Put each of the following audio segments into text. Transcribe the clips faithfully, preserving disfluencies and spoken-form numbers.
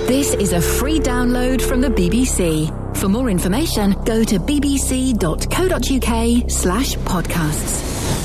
This is a free download from the B B C. For more information, go to bbc.co.uk slash podcasts.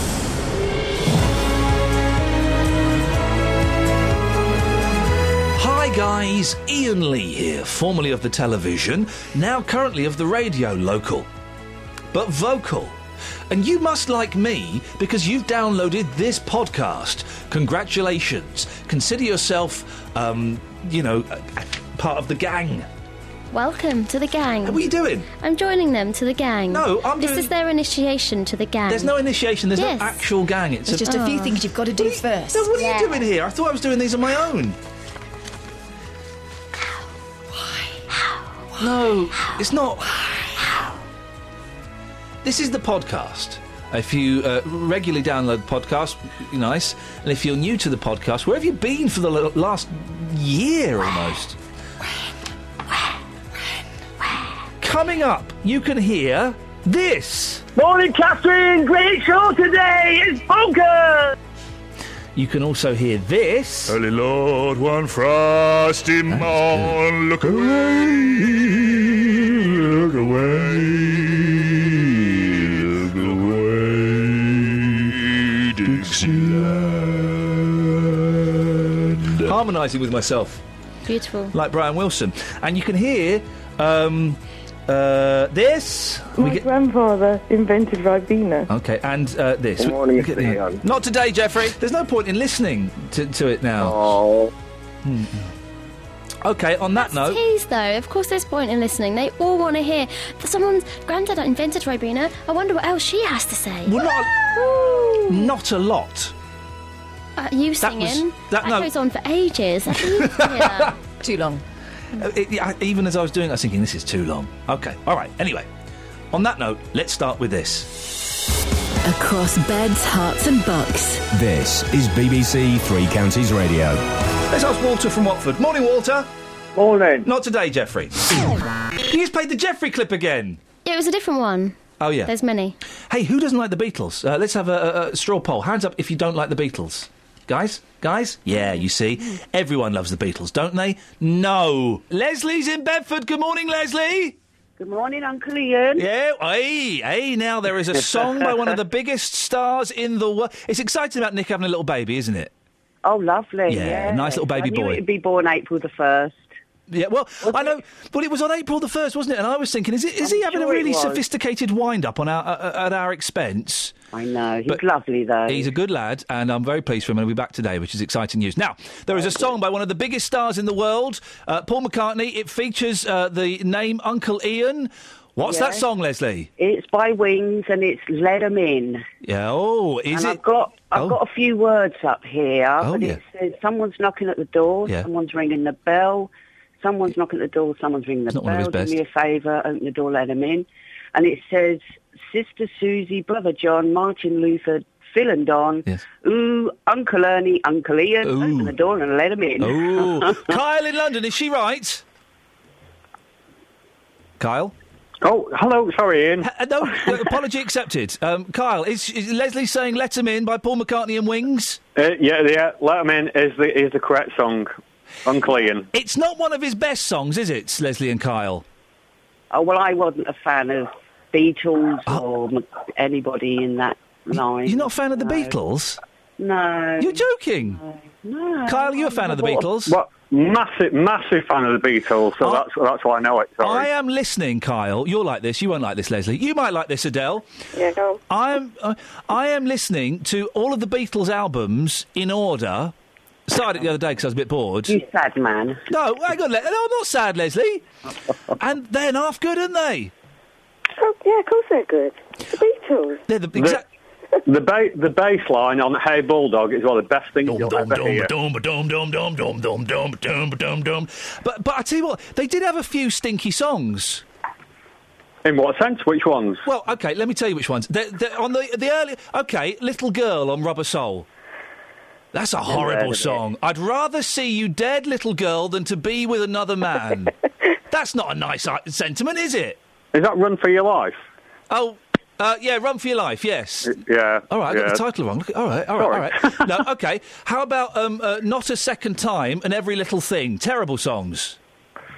Hi guys, Ian Lee here, formerly of the television, now currently of the radio local. But vocal. And you must like me because you've downloaded this podcast. Congratulations. Consider yourself, um, you know, part of the gang. Welcome to the gang. What are you doing? I'm joining them to the gang. No, I'm This doing... is their initiation to the gang. There's no initiation, there's yes. no actual gang. It's There's a... just a few Oh. things you've got to do What are you- first. No, what are Yeah. you doing here? I thought I was doing these on my own. No, it's not. This is the podcast. If you uh, regularly download the podcast, nice. And if you're new to the podcast, where have you been for the l- last year almost? Coming up, you can hear this. Morning, Catherine. Great show today. It's bonkers. You can also hear this. Early Lord, one frosty morn, look away, look away, look away, Dixieland. Harmonising with myself, Beautiful. like Brian Wilson. And you can hear um, uh, this. My We get- grandfather invented Ribena. Okay, and uh, this. Good morning, Look at the- Ian. Not today, Jeffrey. There's no point in listening to, to it now. Oh, Okay, on that note... Tease, though. Of course, there's point in listening. They all want to hear that someone's granddad invented Ribena. I wonder what else she has to say. Well, not, a, not a lot. Uh, you That was- singing? that- no. goes on for ages. Have you- yeah. Too long. Uh, it- yeah, even as I was doing it, I was thinking, this is too long. Okay, all right. Anyway, on that note, let's start with this. Across beds, hearts and bucks. This is B B C Three Counties Radio. Let's ask Walter from Watford. Morning, Walter. morning. Not today, Jeffrey. You just played the Jeffrey clip again. It was a different one. Oh, yeah. There's many. Hey, who doesn't like the Beatles? Uh, let's have a, a, a straw poll. Hands up if you don't like the Beatles. Guys? Guys? Yeah, you see. Everyone loves the Beatles, don't they? No. Leslie's in Bedford. Good morning, Leslie. Good morning, Uncle Ian. Yeah, hey, hey, now there is a song by one of the biggest stars in the world. It's exciting about Nick having a little baby, isn't it? Oh, lovely. Yeah, Yeah, nice little baby I knew boy. it'd be born April the first. Yeah, well, I know, but it was on April the first, wasn't it? And I was thinking, is, it, is I'm he having sure a it really was. sophisticated wind-up on our, uh, at our expense? I know. He's But lovely, though. He's a good lad, and I'm very pleased for him, and he'll be back today, which is exciting news. Now, there is a song by one of the biggest stars in the world, uh, Paul McCartney. It features uh, the name Uncle Ian. What's that Yes. song, Leslie? It's by Wings, and it's Let 'Em In. Yeah, oh, is and it? I've got, I've Oh. got a few words up here, Oh, but yeah. it says someone's knocking at the door, Yeah. someone's ringing the bell, someone's knocking at the door, someone's ringing the It's not one of bell, his do me a favour, open the door, let 'em in. And it says, Sister Susie, Brother John, Martin Luther, Phil and Don, Yes. ooh, Uncle Ernie, Uncle Ian, Ooh. open the door and let 'em in. Oh, Kyle in London, is she right? Kyle? Oh, hello. Sorry, Ian. Uh, no, uh, apology accepted. Um, Kyle, is, is Leslie saying Let 'Em In by Paul McCartney and Wings? Uh, yeah, yeah. Let 'em in is the is the correct song. Uncle Ian. It's not one of his best songs, is it, Leslie and Kyle? Oh, well, I wasn't a fan of Beatles Oh. or m- anybody in that line. You're not a fan of the No. Beatles? No. You're joking. No. Kyle, are you a fan of the Beatles? What? Massive, massive fan of the Beatles. So Oh. that's that's why I know it. Sorry. I am listening, Kyle. You'll like this. You won't like this, Leslie. You might like this, Adele. Yeah, go. I am. Uh, I am listening to all of the Beatles albums in order. Started it the other day because I was a bit bored. You sad man. No, hang on. Le- no, I'm not sad, Leslie. And they're half good, aren't they? Oh, yeah, of course they're good. The Beatles. They're the exact. The ba- the bass line on Hey Bulldog is one of the best things Dum, you'll dum, ever hear. dum, dum, dum, dum, dum, dum, dum, dum, dum, dum. But but I tell you what, they did have a few stinky songs. In what sense? Which ones? Well, okay, let me tell you which ones. They're, they're on the the early. Okay, Little Girl on Rubber Soul. That's a heard horrible of it. song. I'd rather see you dead, little girl, than to be with another man. That's not a nice uh, sentiment, is it? Is that Run for Your Life? Oh, uh, yeah, Run for Your Life, yes. Yeah. All right, I yeah. got the title wrong. Look at, all right, all right, all right. No, okay. How about um, uh, Not a Second Time and Every Little Thing? Terrible songs.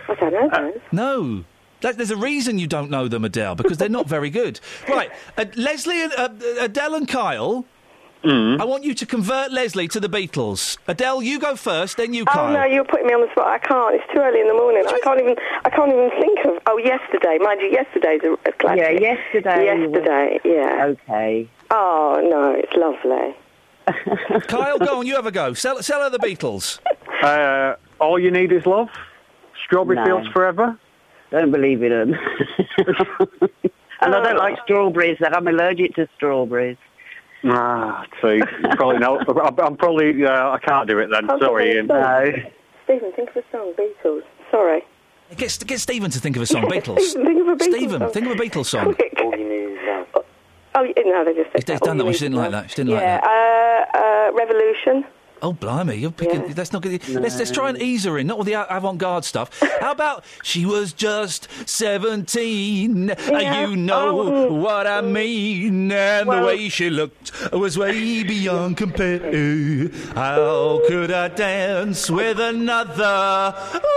I don't know those. No. That, there's a reason you don't know them, Adele, because they're not very good. Right, uh, Leslie and uh, Adele and Kyle, Mm. I want you to convert Leslie to the Beatles. Adele, you go first, then you, Oh Kyle. no, you're putting me on the spot. I can't. It's too early in the morning. I can't even. I can't even think of. Oh, yesterday, mind you, yesterday's a, a classic. Yeah, yesterday. Yesterday, yeah. Okay. Oh no, it's lovely. Kyle, go on, you have a go. Sell, sell her the Beatles. Uh, All You Need Is Love. Strawberry No. Fields Forever. Don't believe in them. And I don't like strawberries. I'm allergic to strawberries. Ah, see, probably no. I'm, I'm probably. Uh, I can't do it then. I'll Sorry, think Ian. of a song. Stephen, think of a song. Beatles. Sorry. Get, get Stephen to think of a song, Beatles. Stephen, think of a Beatles Stephen, song. think of a Beatles song. Quick. All You Need Is Love. Oh, yeah, no, they just said They've that. done that All one. You She didn't need like is that. She didn't love. like that. Yeah, uh, uh, Revolution. Oh, blimey, you're picking... Yeah. That's not good. Let's, let's try and ease her in, not with the a- avant-garde stuff. How about she was just seventeen, Yeah. you know Oh. what I mean, and Well- the way she looked was way beyond compare. How could I dance with another?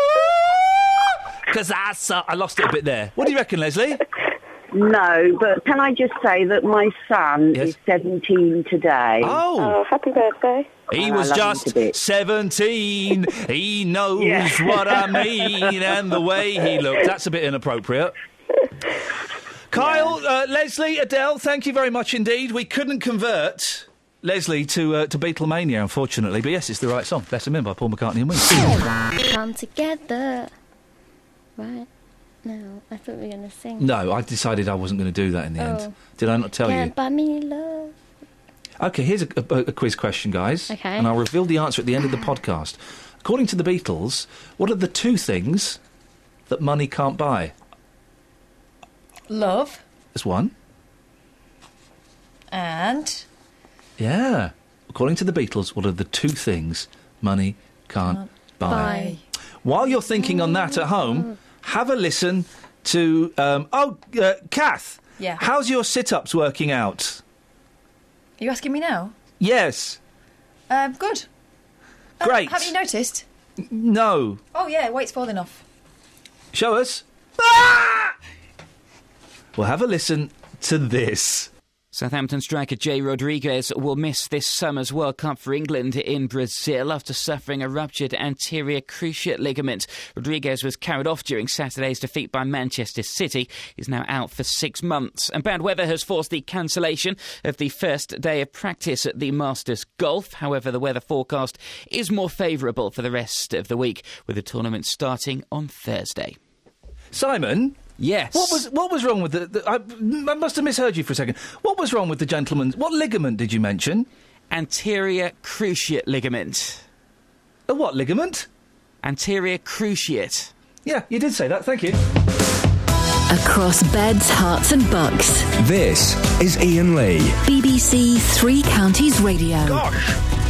Because I saw... I lost it a bit there. What do you reckon, Leslie? No, but can I just say that my son Yes. is seventeen today. Oh, Oh, happy birthday. he And I was love him just to bits. seventeen. He knows Yeah. what I mean, and the way he looked. That's a bit inappropriate. Kyle, uh, Leslie, Adele, thank you very much indeed. We couldn't convert Leslie to uh, to Beatlemania, unfortunately, but yes, it's the right song. Bless Him In by Paul McCartney and Wings. Come together. Right. No, I thought we were going to sing. No, I decided I wasn't going to do that in the Oh. end. Did I not tell Can't you? buy me love. Okay, here's a, a, a quiz question, guys. Okay. And I'll reveal the answer at the end of the podcast. According to the Beatles, what are the two things that money can't buy? Love There's one. and Yeah. According to the Beatles, what are the two things money can't buy? Bye. While you're thinking on that at home, have a listen to... Um, oh, uh, Kath. Yeah. How's your sit-ups working out? Are you asking me now? Yes. Um, good. Um, Great. have you noticed? No. Oh yeah, weight's falling off. Show us. Ah! Well, have a listen to this. Southampton striker Jay Rodriguez will miss this summer's World Cup for England in Brazil after suffering a ruptured anterior cruciate ligament. Rodriguez was carried off during Saturday's defeat by Manchester City. He's now out for six months. And bad weather has forced the cancellation of the first day of practice at the Masters Golf. However, the weather forecast is more favourable for the rest of the week, with the tournament starting on Thursday. Simon? Yes. What was what was wrong with the... the I, I must have misheard you for a second. What was wrong with the gentleman's... What ligament did you mention? Anterior cruciate ligament. A what ligament? Anterior cruciate. Yeah, you did say that. Thank you. Across beds, hearts and bucks. This is Ian Lee. B B C Three Counties Radio. Gosh!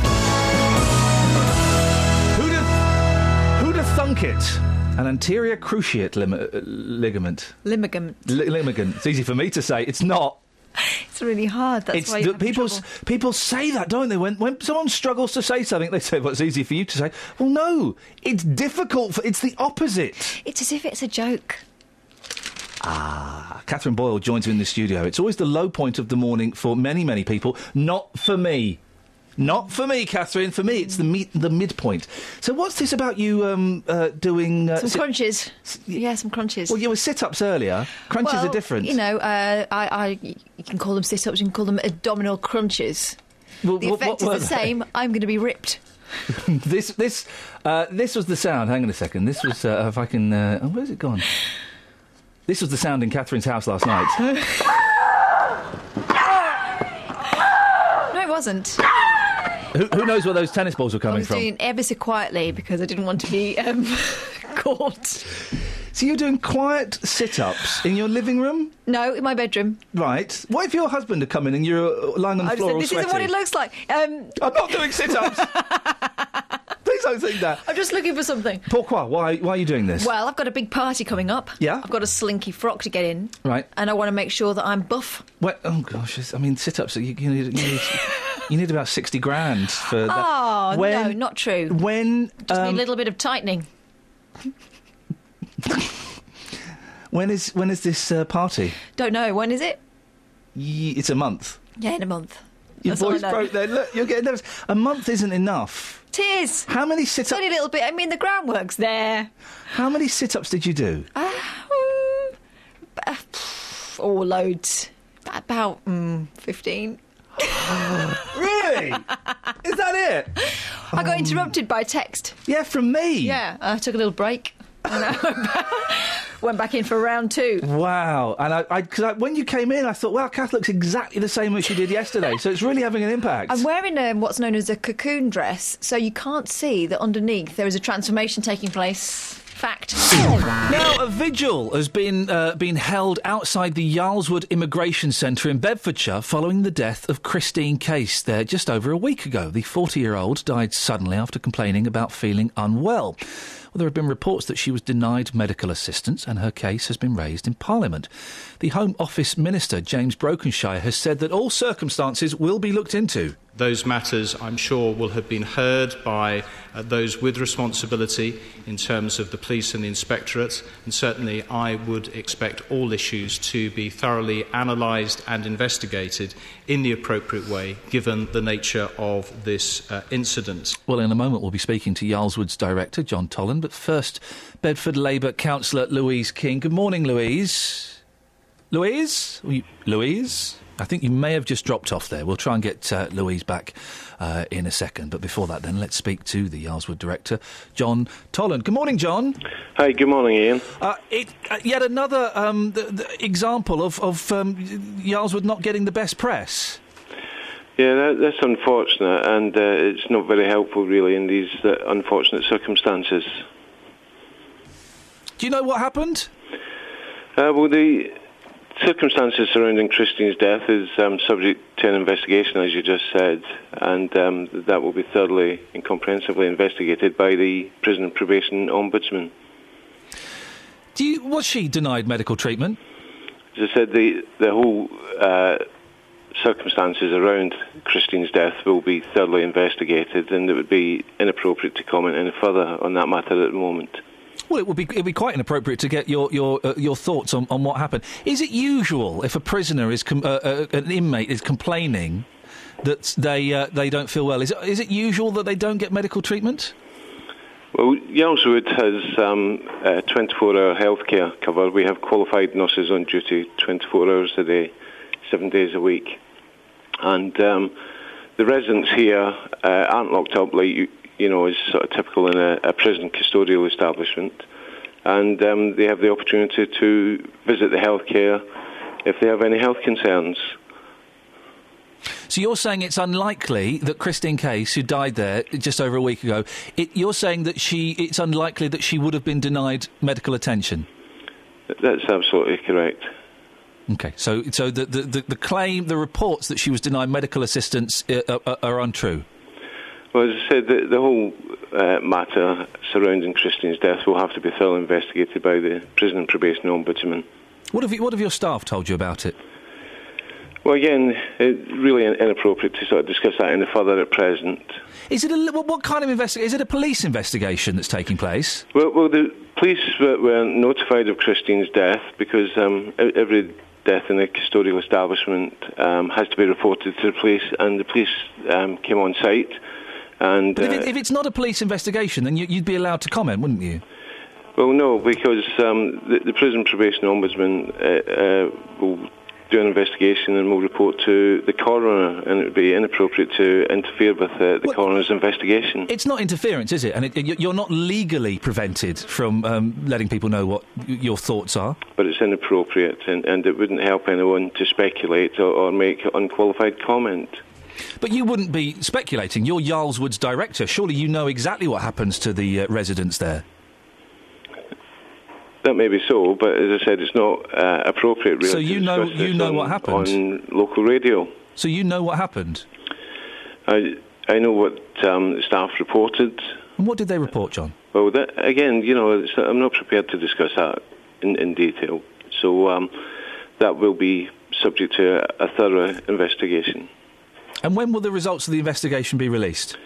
Who'd have, who'd have thunk it? An anterior cruciate lim- uh, ligament. Limigament. Li- ligament. It's easy for me to say. It's not. It's really hard. That's It's why the- you have people. trouble. s- People say that, don't they? When when someone struggles to say something, they say, "Well, it's easy for you to say." Well, no, it's difficult. For, it's the opposite. It's as if it's a joke. Ah, Catherine Boyle joins me in the studio. It's always the low point of the morning for many, many people. Not for me. Not for me, Catherine. For me, it's the me- the midpoint. So, what's this about you um, uh, doing? Uh, Some sit- crunches. Yeah, some crunches. Well, you were sit-ups earlier. Crunches Well, are different. You know, uh, I, I, you can call them sit-ups, you can call them abdominal crunches. Well, the what- effect what were is the they? same. I'm going to be ripped. this this uh, this was the sound. Hang on a second. This was uh, if I can. Uh, oh, where's it gone? This was the sound in Catherine's house last night. No, it wasn't. who, who knows where those tennis balls were I coming was from? doing it ever so quietly because I didn't want to be um, caught. So you're doing quiet sit-ups in your living room, No, in my bedroom. right? What if your husband had come in and you're uh, lying on the I floor said, all this sweaty? isn't what it looks like. Um, I'm not doing sit-ups. Please don't think that. I'm just looking for something. Pourquoi? Why? Why are you doing this? Well, I've got a big party coming up. Yeah? I've got a slinky frock to get in. Right. And I want to make sure that I'm buff. Well, oh gosh, it's- I mean, sit-ups. You, you, need, you, need, you need about sixty grand for that. Oh, When- no, not true. When Just need um, a little bit of tightening. When is when is this uh, party? Don't know. When is it? Ye- it's a month. Yeah, in a month. Your That's all I voice know. broke there. Look, you're getting nervous. A month isn't enough. Tis. How many sit-ups? Only a little bit. I mean, the groundwork's there. How many sit-ups did you do? Uh, mm, uh, pff, oh, loads. About mm, fifteen. Really? Is that it? I got interrupted by text. Yeah, from me. Yeah, I took a little break. And I went back, went back in for round two. Wow. And I, I, cause I, when you came in, I thought, wow, Kath looks exactly the same as she did yesterday. So it's really having an impact. I'm wearing um, what's known as a cocoon dress, so you can't see that underneath there is a transformation taking place. Fact. Now, a vigil has been uh, been held outside the Yarlswood Immigration Centre in Bedfordshire following the death of Christine Case there just over a week ago. The forty-year-old died suddenly after complaining about feeling unwell. Well, there have been reports that she was denied medical assistance and her case has been raised in Parliament. The Home Office Minister, James Brokenshire, has said that all circumstances will be looked into. Those matters, I'm sure, will have been heard by uh, those with responsibility in terms of the police and the inspectorate, and certainly I would expect all issues to be thoroughly analysed and investigated in the appropriate way, given the nature of this uh, incident. Well, in a moment we'll be speaking to Yarlswood's director, John Tolland, but first, Bedford Labour councillor Louise King. Good morning, Louise. Louise? Louise? I think you may have just dropped off there. We'll try and get uh, Louise back uh, in a second. But before that, then, let's speak to the Yarlswood director, John Tolland. Good morning, John. Hi, good morning, Ian. Uh, it, uh, yet another um, the, the example of, of um, Yarlswood not getting the best press. Yeah, that, that's unfortunate, and uh, it's not very helpful, really, in these uh, unfortunate circumstances. Do you know what happened? Uh, well, the circumstances surrounding Christine's death is um, subject to an investigation, as you just said, and um, that will be thoroughly and comprehensively investigated by the Prison and Probation Ombudsman. Do you, was she denied medical treatment? As I said, the, the whole uh, circumstances around Christine's death will be thoroughly investigated, and it would be inappropriate to comment any further on that matter at the moment. Well, it would be it would be quite inappropriate to get your your uh, your thoughts on, on what happened. Is it usual if a prisoner is com- uh, uh, an inmate is complaining that they uh, they don't feel well? Is it, is it usual that they don't get medical treatment? Well, Yarlswood has um, uh, twenty-four hour healthcare cover. We have qualified nurses on duty twenty-four hours a day, seven days a week, and um, the residents here uh, aren't locked up like you. you know, is sort of typical in a, a prison custodial establishment. And um, they have the opportunity to visit the healthcare if they have any health concerns. So you're saying it's unlikely that Christine Case, who died there just over a week ago, it, you're saying that she it's unlikely that she would have been denied medical attention? That's absolutely correct. OK, so so the, the, the, the claim, the reports that she was denied medical assistance are, are, are untrue? Well, as I said, the, the whole uh, matter surrounding Christine's death will have to be thoroughly investigated by the Prison and Probation Ombudsman. What have you, what have your staff told you about it? Well, again, it's really inappropriate to sort of discuss that any further at present. Is it a what kind of investigation? Is it a police investigation that's taking place? Well, well the police were, were notified of Christine's death because um, every death in a custodial establishment um, has to be reported to the police, and the police um, came on site. And, but if, uh, it, if it's not a police investigation, then you, you'd be allowed to comment, wouldn't you? Well, no, because um, the, the Prison Probation Ombudsman uh, uh, will do an investigation and will report to the coroner, and it would be inappropriate to interfere with uh, the well, coroner's investigation. It's not interference, is it? And it, it, you're not legally prevented from um, letting people know what your thoughts are? But it's inappropriate, and, and it wouldn't help anyone to speculate or, or make unqualified comment. But you wouldn't be speculating. You're Yarlswood's director. Surely you know exactly what happens to the uh, residents there. That may be so, but as I said, it's not uh, appropriate, really. So you know, you know on, what happened on local radio. So you know what happened. I I know what um, the staff reported. And what did they report, John? Well, that, again, you know, it's, I'm not prepared to discuss that in, in detail. So um, that will be subject to a, a thorough investigation. And when will the results of the investigation be released?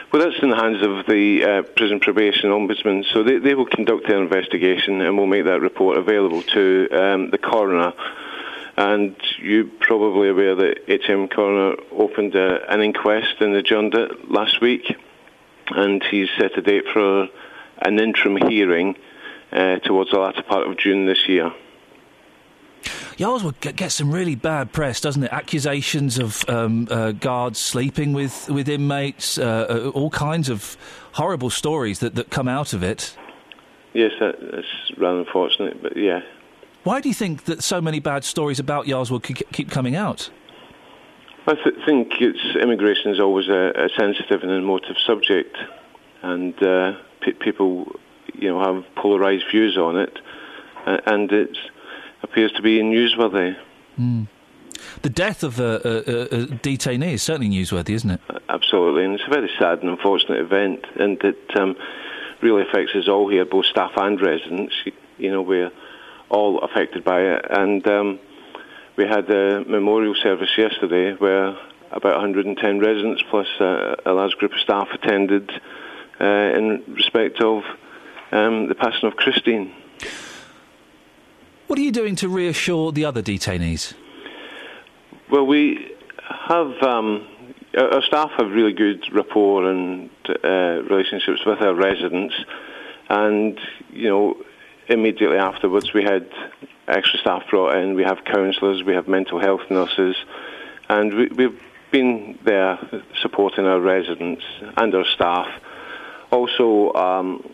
Well, that's in the hands of the uh, Prison Probation Ombudsman, so they, they will conduct their investigation and will make that report available to um, the coroner. And you're probably aware that H M Coroner opened a, an inquest and adjourned it last week, and he's set a date for an interim hearing uh, towards the latter part of June this year. Yarlswood gets some really bad press, doesn't it? Accusations of um, uh, guards sleeping with, with inmates, uh, uh, all kinds of horrible stories that, that come out of it. Yes, that, that's rather unfortunate, but yeah. Why do you think that so many bad stories about Yarlswood keep, keep coming out? I th- think it's immigration is always a, a sensitive and emotive subject, and uh, p- people, you know, have polarised views on it, uh, and it appears to be newsworthy. Mm. The death of a, a, a detainee is certainly newsworthy, isn't it? Absolutely, and it's a very sad and unfortunate event, and it um, really affects us all here, both staff and residents. You know, we're all affected by it, and um, we had a memorial service yesterday where about one hundred ten residents plus a, a large group of staff attended uh, in respect of um, the passing of Christine. What are you doing to reassure the other detainees? Well, we have, um, our staff have really good rapport and uh, relationships with our residents, and, you know, immediately afterwards we had extra staff brought in, we have counsellors, we have mental health nurses, and we, we've been there supporting our residents and our staff. Also, um,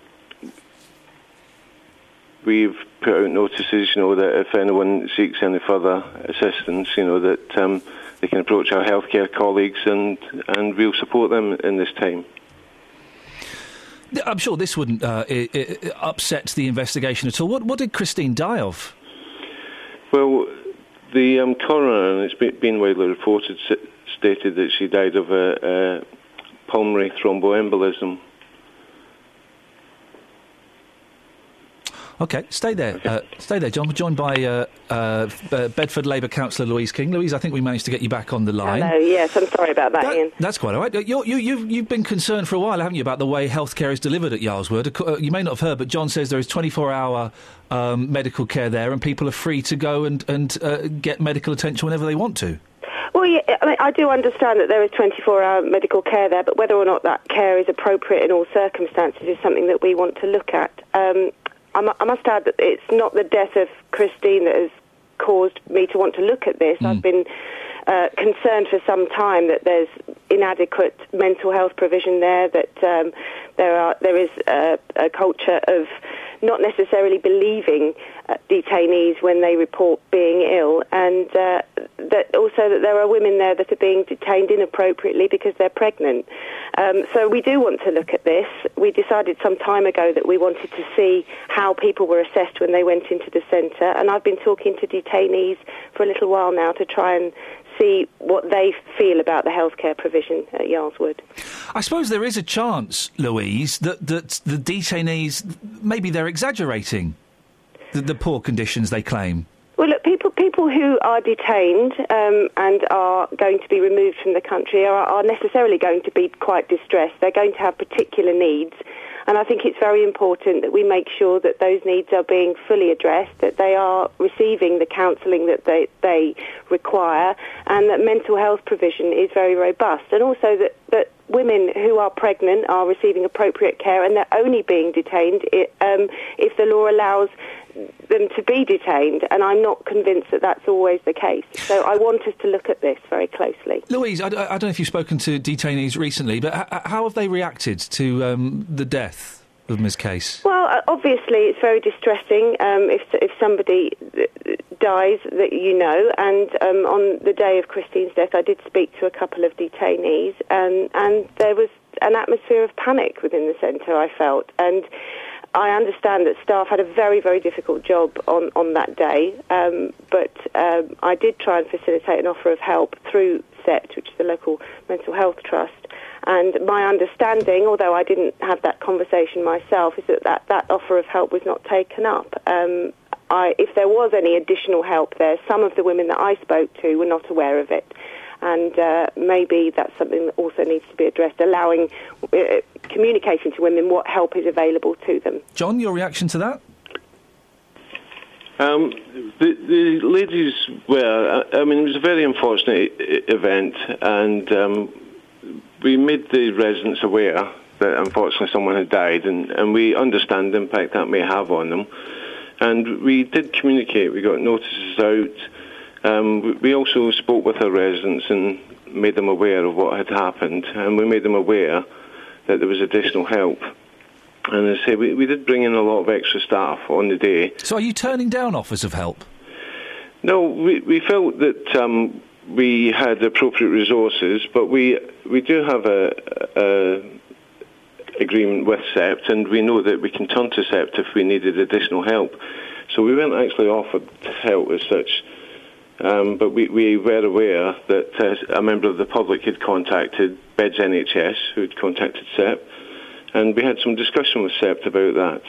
we've put out notices, you know, that if anyone seeks any further assistance, you know, that um, they can approach our healthcare colleagues, and, and we'll support them in this time. I'm sure this wouldn't uh, it, it upset the investigation at all. What, what did Christine die of? Well, the um, coroner, and it's been widely reported, stated that she died of a, a pulmonary thromboembolism. OK, stay there. Okay. Uh, stay there, John. We're joined by uh, uh, Bedford Labour councillor Louise King. Louise, I think we managed to get you back on the line. Hello, yes, I'm sorry about that, that Ian. That's quite all right. You're, you, you've, you've been concerned for a while, haven't you, about the way healthcare is delivered at Yarlswood? You may not have heard, but John says there is twenty-four hour um, medical care there, and people are free to go and, and uh, get medical attention whenever they want to. Well, yeah, I mean, I do understand that there is twenty-four hour medical care there, but whether or not that care is appropriate in all circumstances is something that we want to look at. Um, I must add that it's not the death of Christine that has caused me to want to look at this. Mm. I've been uh, concerned for some time that there's inadequate mental health provision there, that um, there are there is a, a culture of not necessarily believing uh, detainees when they report being ill, and uh, that also that there are women there that are being detained inappropriately because they're pregnant. Um, so we do want to look at this. We decided some time ago that we wanted to see how people were assessed when they went into the centre, and I've been talking to detainees for a little while now to try and see what they feel about the healthcare provision at Yarlswood. I suppose there is a chance, Louise, that, that the detainees, maybe they're exaggerating the, the poor conditions they claim. Well, look, people people who are detained um, and are going to be removed from the country are, are necessarily going to be quite distressed. They're going to have particular needs. And I think it's very important that we make sure that those needs are being fully addressed, that they are receiving the counselling that they, they require, and that mental health provision is very robust. And also that, that women who are pregnant are receiving appropriate care, and they're only being detained it, um, if the law allows them to be detained, and I'm not convinced that that's always the case. So I want us to look at this very closely. Louise, I, I don't know if you've spoken to detainees recently, but h- how have they reacted to um, the death of Miz Case? Well, obviously it's very distressing um, if if somebody dies that you know, and um, on the day of Christine's death I did speak to a couple of detainees, and, and there was an atmosphere of panic within the centre, I felt, and I understand that staff had a very, very difficult job on, on that day, um, but um, I did try and facilitate an offer of help through S E P T, which is the local mental health trust. And my understanding, although I didn't have that conversation myself, is that that, that offer of help was not taken up. Um, I, if there was any additional help there, some of the women that I spoke to were not aware of it. and uh, maybe that's something that also needs to be addressed, allowing, uh, communicating to women what help is available to them. John, your reaction to that? Um, the, the ladies were, I mean, it was a very unfortunate I- event, and um, we made the residents aware that unfortunately someone had died, and, and we understand the impact that may have on them. And we did communicate, we got notices out. Um, we, we also spoke with our residents and made them aware of what had happened, and we made them aware that there was additional help. And as I say, we, we did bring in a lot of extra staff on the day. So are you turning down offers of help? No, we, we felt that um, we had appropriate resources, but we we do have a, a agreement with SEPT, and we know that we can turn to SEPT if we needed additional help. So we weren't actually offered help as such, um, but we, we were aware that uh, a member of the public had contacted Beds N H S, who had contacted SEPT, and we had some discussion with SEPT about that.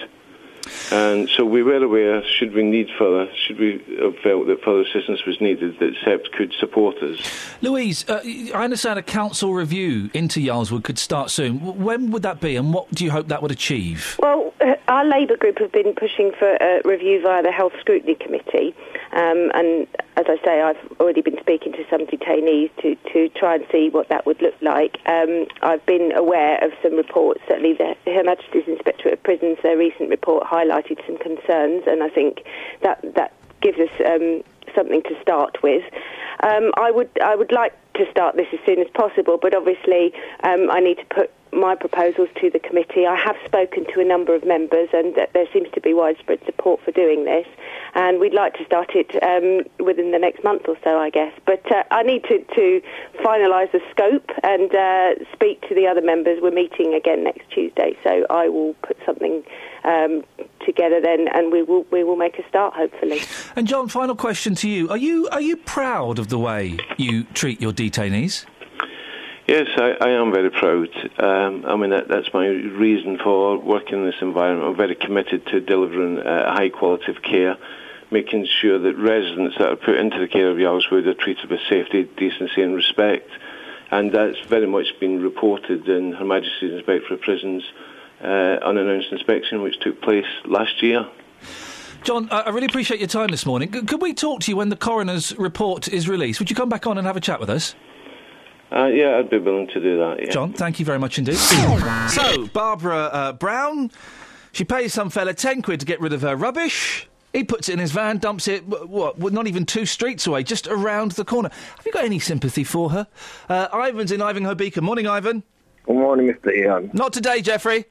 And so we were aware, should we need further, should we have felt that further assistance was needed, that SEPT could support us. Louise, uh, I understand a council review into Yarlswood could start soon. W- when would that be, and what do you hope that would achieve? Well, uh, our Labour group have been pushing for a review via the Health Scrutiny Committee, um, and as I say, I've already been speaking to some detainees to, to try and see what that would look like. Um, I've been aware of some reports, certainly the Her Majesty's Inspectorate of Prisons, their recent report highlighted some concerns, and I think that that gives us um, something to start with. Um, I would I would like to start this as soon as possible, but obviously um, I need to put my proposals to the committee. I have spoken to a number of members, and uh, there seems to be widespread support for doing this, and we'd like to start it um, within the next month or so, I guess. But uh, I need to, to finalise the scope and uh, speak to the other members. We're meeting again next Tuesday, so I will put something um, together then, and we will we will make a start, hopefully. And John, final question to you: Are you are you proud of the way you treat your detainees? Yes, I, I am very proud. Um, I mean, that, that's my reason for working in this environment. I'm very committed to delivering a high quality of care, making sure that residents that are put into the care of Yarlswood are treated with safety, decency and respect. And that's very much been reported in Her Majesty's Inspectorate of Prisons' uh, unannounced inspection, which took place last year. John, I, I really appreciate your time this morning. C- could we talk to you when the coroner's report is released? Would you come back on and have a chat with us? Uh, yeah, I'd be willing to do that, yeah. John, thank you very much indeed. So, Barbara uh, Brown, she pays some fella ten quid to get rid of her rubbish. He puts it in his van, dumps it, what, not even two streets away, just around the corner. Have you got any sympathy for her? Uh, Ivan's in Ivanhoe Beacon. Morning, Ivan. Good morning, Mister Ian. Not today, Jeffrey.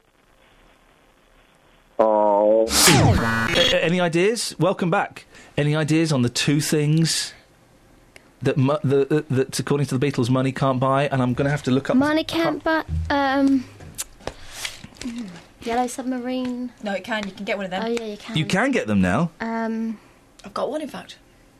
Oh. A- any ideas? Welcome back. Any ideas on the two things that, mu- the, uh, that according to the Beatles, money can't buy? And I'm going to have to look up... Money can't buy... Um, Yellow Submarine. No, it can. You can get one of them. Oh, yeah, you can. You can get them now. Um, I've got one, in fact.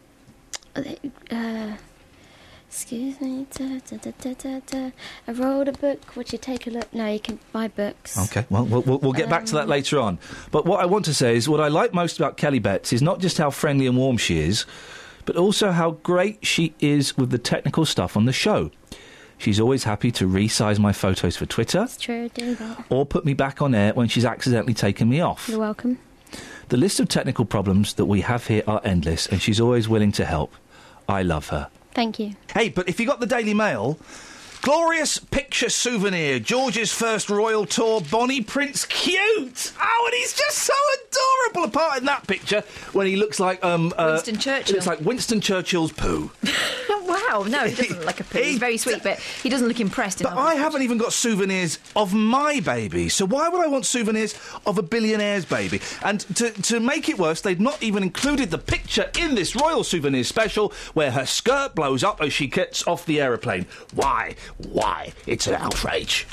Uh, excuse me. Da, da, da, da, da, da. I wrote a book. Would you take a look? No, you can buy books. OK, well, we'll, we'll, we'll get um, back to that later on. But what I want to say is what I like most about Kelly Betts is not just how friendly and warm she is, but also how great she is with the technical stuff on the show. She's always happy to resize my photos for Twitter. It's true, do that. Or put me back on air when she's accidentally taken me off. You're welcome. The list of technical problems that we have here are endless, and she's always willing to help. I love her. Thank you. Hey, but if you got the Daily Mail... Glorious picture souvenir, George's first royal tour, Bonnie Prince, cute! Oh, and he's just so adorable, apart in that picture, when he looks like, um... Uh, Winston Churchill. He looks like Winston Churchill's poo. Wow, no, he doesn't look like a poo. He's very sweet, but he doesn't look impressed. But I haven't even got souvenirs of my baby, so why would I want souvenirs of a billionaire's baby? And to, to make it worse, they've not even included the picture in this royal souvenir special where her skirt blows up as she gets off the aeroplane. Why? Why? It's an outrage.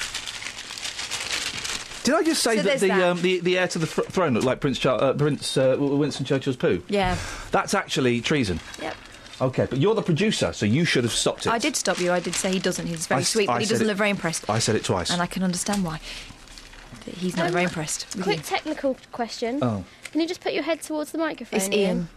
Did I just say so that, the, that. um, the the heir to the th- throne looked like Prince, Char- uh, Prince uh, Winston Churchill's poo? Yeah. That's actually treason. Yep. OK, but you're the producer, so you should have stopped it. I did stop you. I did say he doesn't. He's very I, sweet, but I he doesn't it, look very impressed. I said it twice. And I can understand why. He's not Um, very impressed with Quick you. technical question. Oh. Can you just put your head towards the microphone? It's Ian.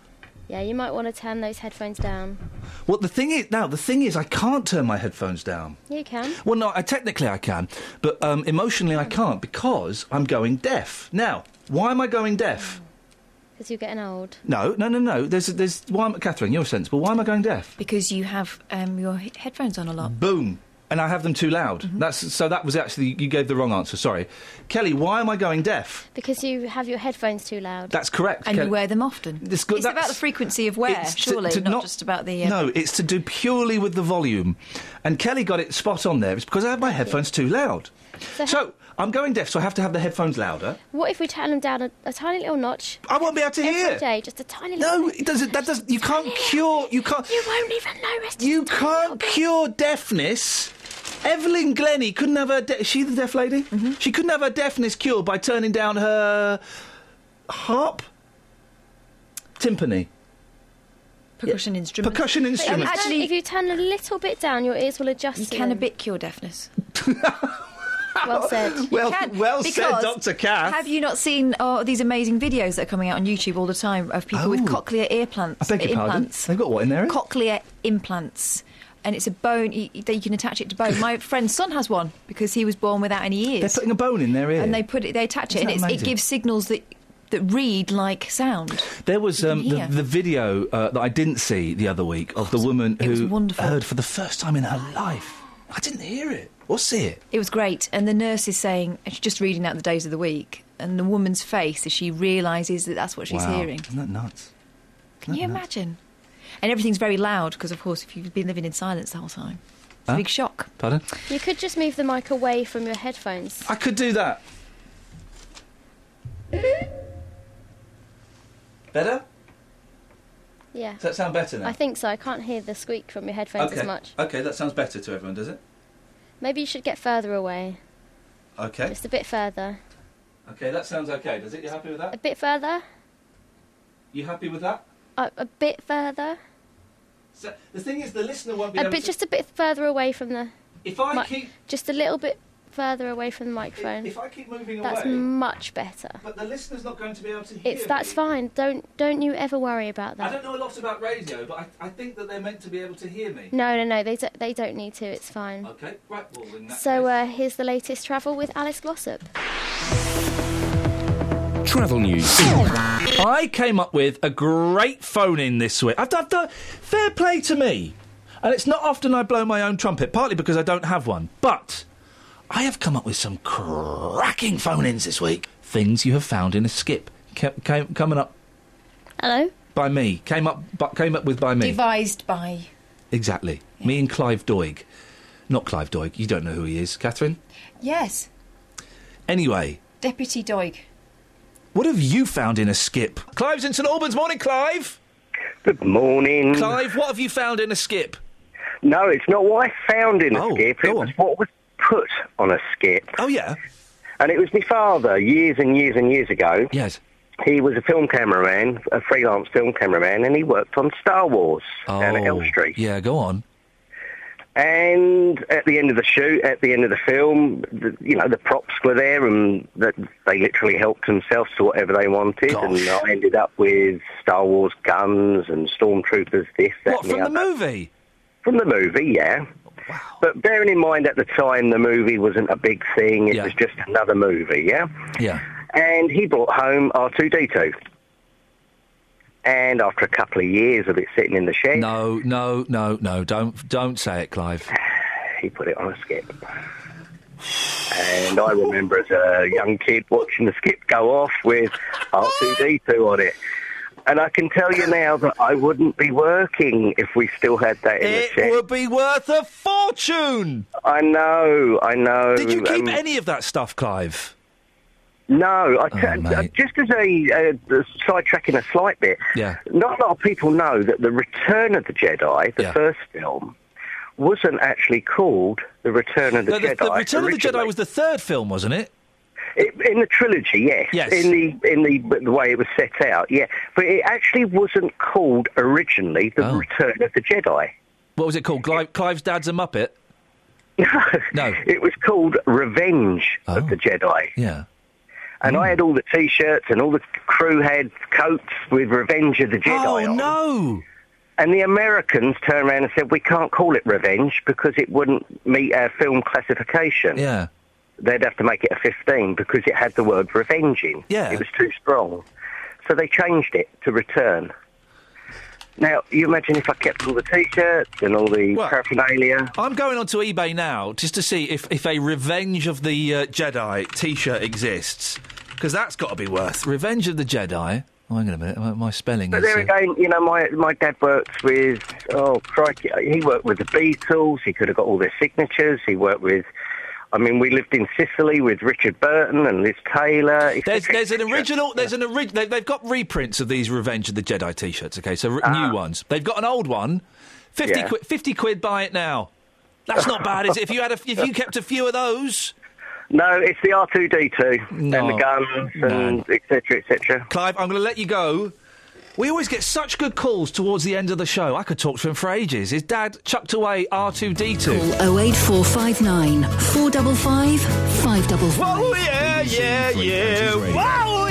Yeah, you might want to turn those headphones down. Well, the thing is, now, the thing is, I can't turn my headphones down. You can. Well, no, I, technically I can, but um, emotionally I can't because I'm going deaf. Now, why am I going deaf? Because you're getting old. No, no, no, no. There's, there's. Why, am, Catherine, you're sensible. Why am I going deaf? Because you have um, your he- headphones on a lot. Boom. And I have them too loud. Mm-hmm. That's so. That was actually you gave the wrong answer. Sorry, Kelly. Why am I going deaf? Because you have your headphones too loud. That's correct. And Kelly. you wear them often. This, it's about the frequency of wear, surely, to, to not, not just about the. Uh... No, it's to do purely with the volume. And Kelly got it spot on there. It's because I have my headphones too loud. So, so I'm going deaf, so I have to have the headphones louder. What if we turn them down a, a tiny little notch? I won't be able to every hear. Day, just a tiny little. No, it doesn't. That doesn't. You can't cure. You can't. You won't even notice. You can't cure deafness. Evelyn Glennie couldn't have her... De- is she the deaf lady? Mm-hmm. She couldn't have her deafness cured by turning down her... harp? Timpani. Percussion yeah. instrument. Percussion instrument. If, actually, if you turn a little bit down, your ears will adjust. You to can them. a bit cure deafness. Well said. Well, can, well said, Doctor Kath. Have you not seen oh, these amazing videos that are coming out on YouTube all the time of people oh. with cochlear implants? I beg your implants. pardon? They've got what in there? Cochlear implants. And it's a bone you, that you can attach it to bone. My friend's son has one because he was born without any ears. They're putting a bone in their ear, and they put it. They attach Isn't it, and it's, it gives signals that that read like sound. There was um, the, the video uh, that I didn't see the other week of oh, the woman it who was heard for the first time in her life. I didn't hear it or see it. It was great, and the nurse is saying, she's just reading out the days of the week, and the woman's face as she realises that that's what she's wow. hearing. Isn't that nuts? Can Isn't you that imagine? Nuts? And everything's very loud because, of course, if you've been living in silence the whole time, it's huh? a big shock. Pardon? You could just move the mic away from your headphones. I could do that. Better? Yeah. Does that sound better now? I think so. I can't hear the squeak from your headphones okay. as much. Okay, that sounds better to everyone, does it? Maybe you should get further away. Okay. Just a bit further. Okay, that sounds okay. Does it? You happy with that? A bit further? You happy with that? Uh, a bit further? So, the thing is, the listener won't be a able bit, to... Just a bit further away from the... If I mi- keep... Just a little bit further away from the microphone. If, if I keep moving that's away... That's much better. But the listener's not going to be able to hear It's That's me. fine. Don't don't you ever worry about that. I don't know a lot about radio, but I, I think that they're meant to be able to hear me. No, no, no. They, do, they don't need to. It's fine. Okay, right, well, in that So case... uh, here's the latest travel with Alice Glossop. Travel news. I came up with a great phone-in this week. I've done, I've done fair play to me. And it's not often I blow my own trumpet, partly because I don't have one. But I have come up with some cracking phone-ins this week. Things you have found in a skip. Came, came, coming up... Hello? By me. Came up but came up with by me. Devised by... Exactly. Yeah. Me and Clive Doig. Not Clive Doig. You don't know who he is. Catherine? Yes. Anyway. Deputy Doig. What have you found in a skip? Clive's in St Albans. Morning, Clive. Good morning. Clive, what have you found in a skip? No, it's not what I found in a oh, skip. It was what was put on a skip. Oh, yeah? And it was my father, years and years and years ago. Yes. He was a film cameraman, a freelance film cameraman, and he worked on Star Wars oh, down at Elm Street. Yeah, go on. And at the end of the shoot, at the end of the film, the, you know, the props were there, and the, they literally helped themselves to whatever they wanted. Gosh. And I ended up with Star Wars guns and stormtroopers, this, that, what, and the from the other. movie? From the movie, yeah. Wow. But bearing in mind at the time the movie wasn't a big thing, it yeah. was just another movie, yeah? Yeah. And he brought home R two D two. And after a couple of years of it sitting in the shed... No, no, no, no, don't don't say it, Clive. He put it on a skip. And I remember as a young kid watching the skip go off with R two D two on it. And I can tell you now that I wouldn't be working if we still had that in it the shed. It would be worth a fortune! I know, I know. Did you keep um, any of that stuff, Clive? No, I t- oh, uh, just as a uh, sidetracking a slight bit, yeah. not a lot of people know that The Return of the Jedi, the yeah. first film, wasn't actually called The Return of the no, the, Jedi. The Return originally. of the Jedi was the third film, wasn't it? It, in the trilogy, yes. Yes. In the in the the way it was set out, yeah. But it actually wasn't called originally The oh. Return of the Jedi. What was it called? Clive, Clive's Dad's a Muppet? No. No. It was called Revenge oh. of the Jedi. Yeah. And Mm. I had all the T-shirts and all the crew had coats with Revenge of the Jedi Oh, on. no! And the Americans turned around and said, we can't call it Revenge because it wouldn't meet our film classification. Yeah. They'd have to make it a fifteen because it had the word revenge in. Yeah. It was too strong. So they changed it to Return. Now, you imagine if I kept all the T-shirts and all the Well, paraphernalia. I'm going onto eBay now just to see if, if a Revenge of the uh, Jedi T-shirt exists, because that's got to be worth. Revenge of the Jedi. Oh, hang on a minute, my, my spelling But is... there uh, again, you know, my my dad worked with, oh, crikey, he worked with the Beatles. He could have got all their signatures. He worked with, I mean, we lived in Sicily with Richard Burton and Liz Taylor. There's, there's an original. There's an ori- they, They've got reprints of these Revenge of the Jedi T-shirts. Okay, so r- new ones. They've got an old one. Fifty Yeah. quid. Fifty quid. Buy it now. That's not bad, is it? If you had, a, if you kept a few of those. No, it's the R two D two No. and the guns and et cetera, et cetera. Clive, I'm going to let you go. We always get such good calls towards the end of the show. I could talk to him for ages. His dad chucked away R two D two. Call oh eight four five nine, four five five, five five five. Whoa, yeah, yeah, yeah. Whoa,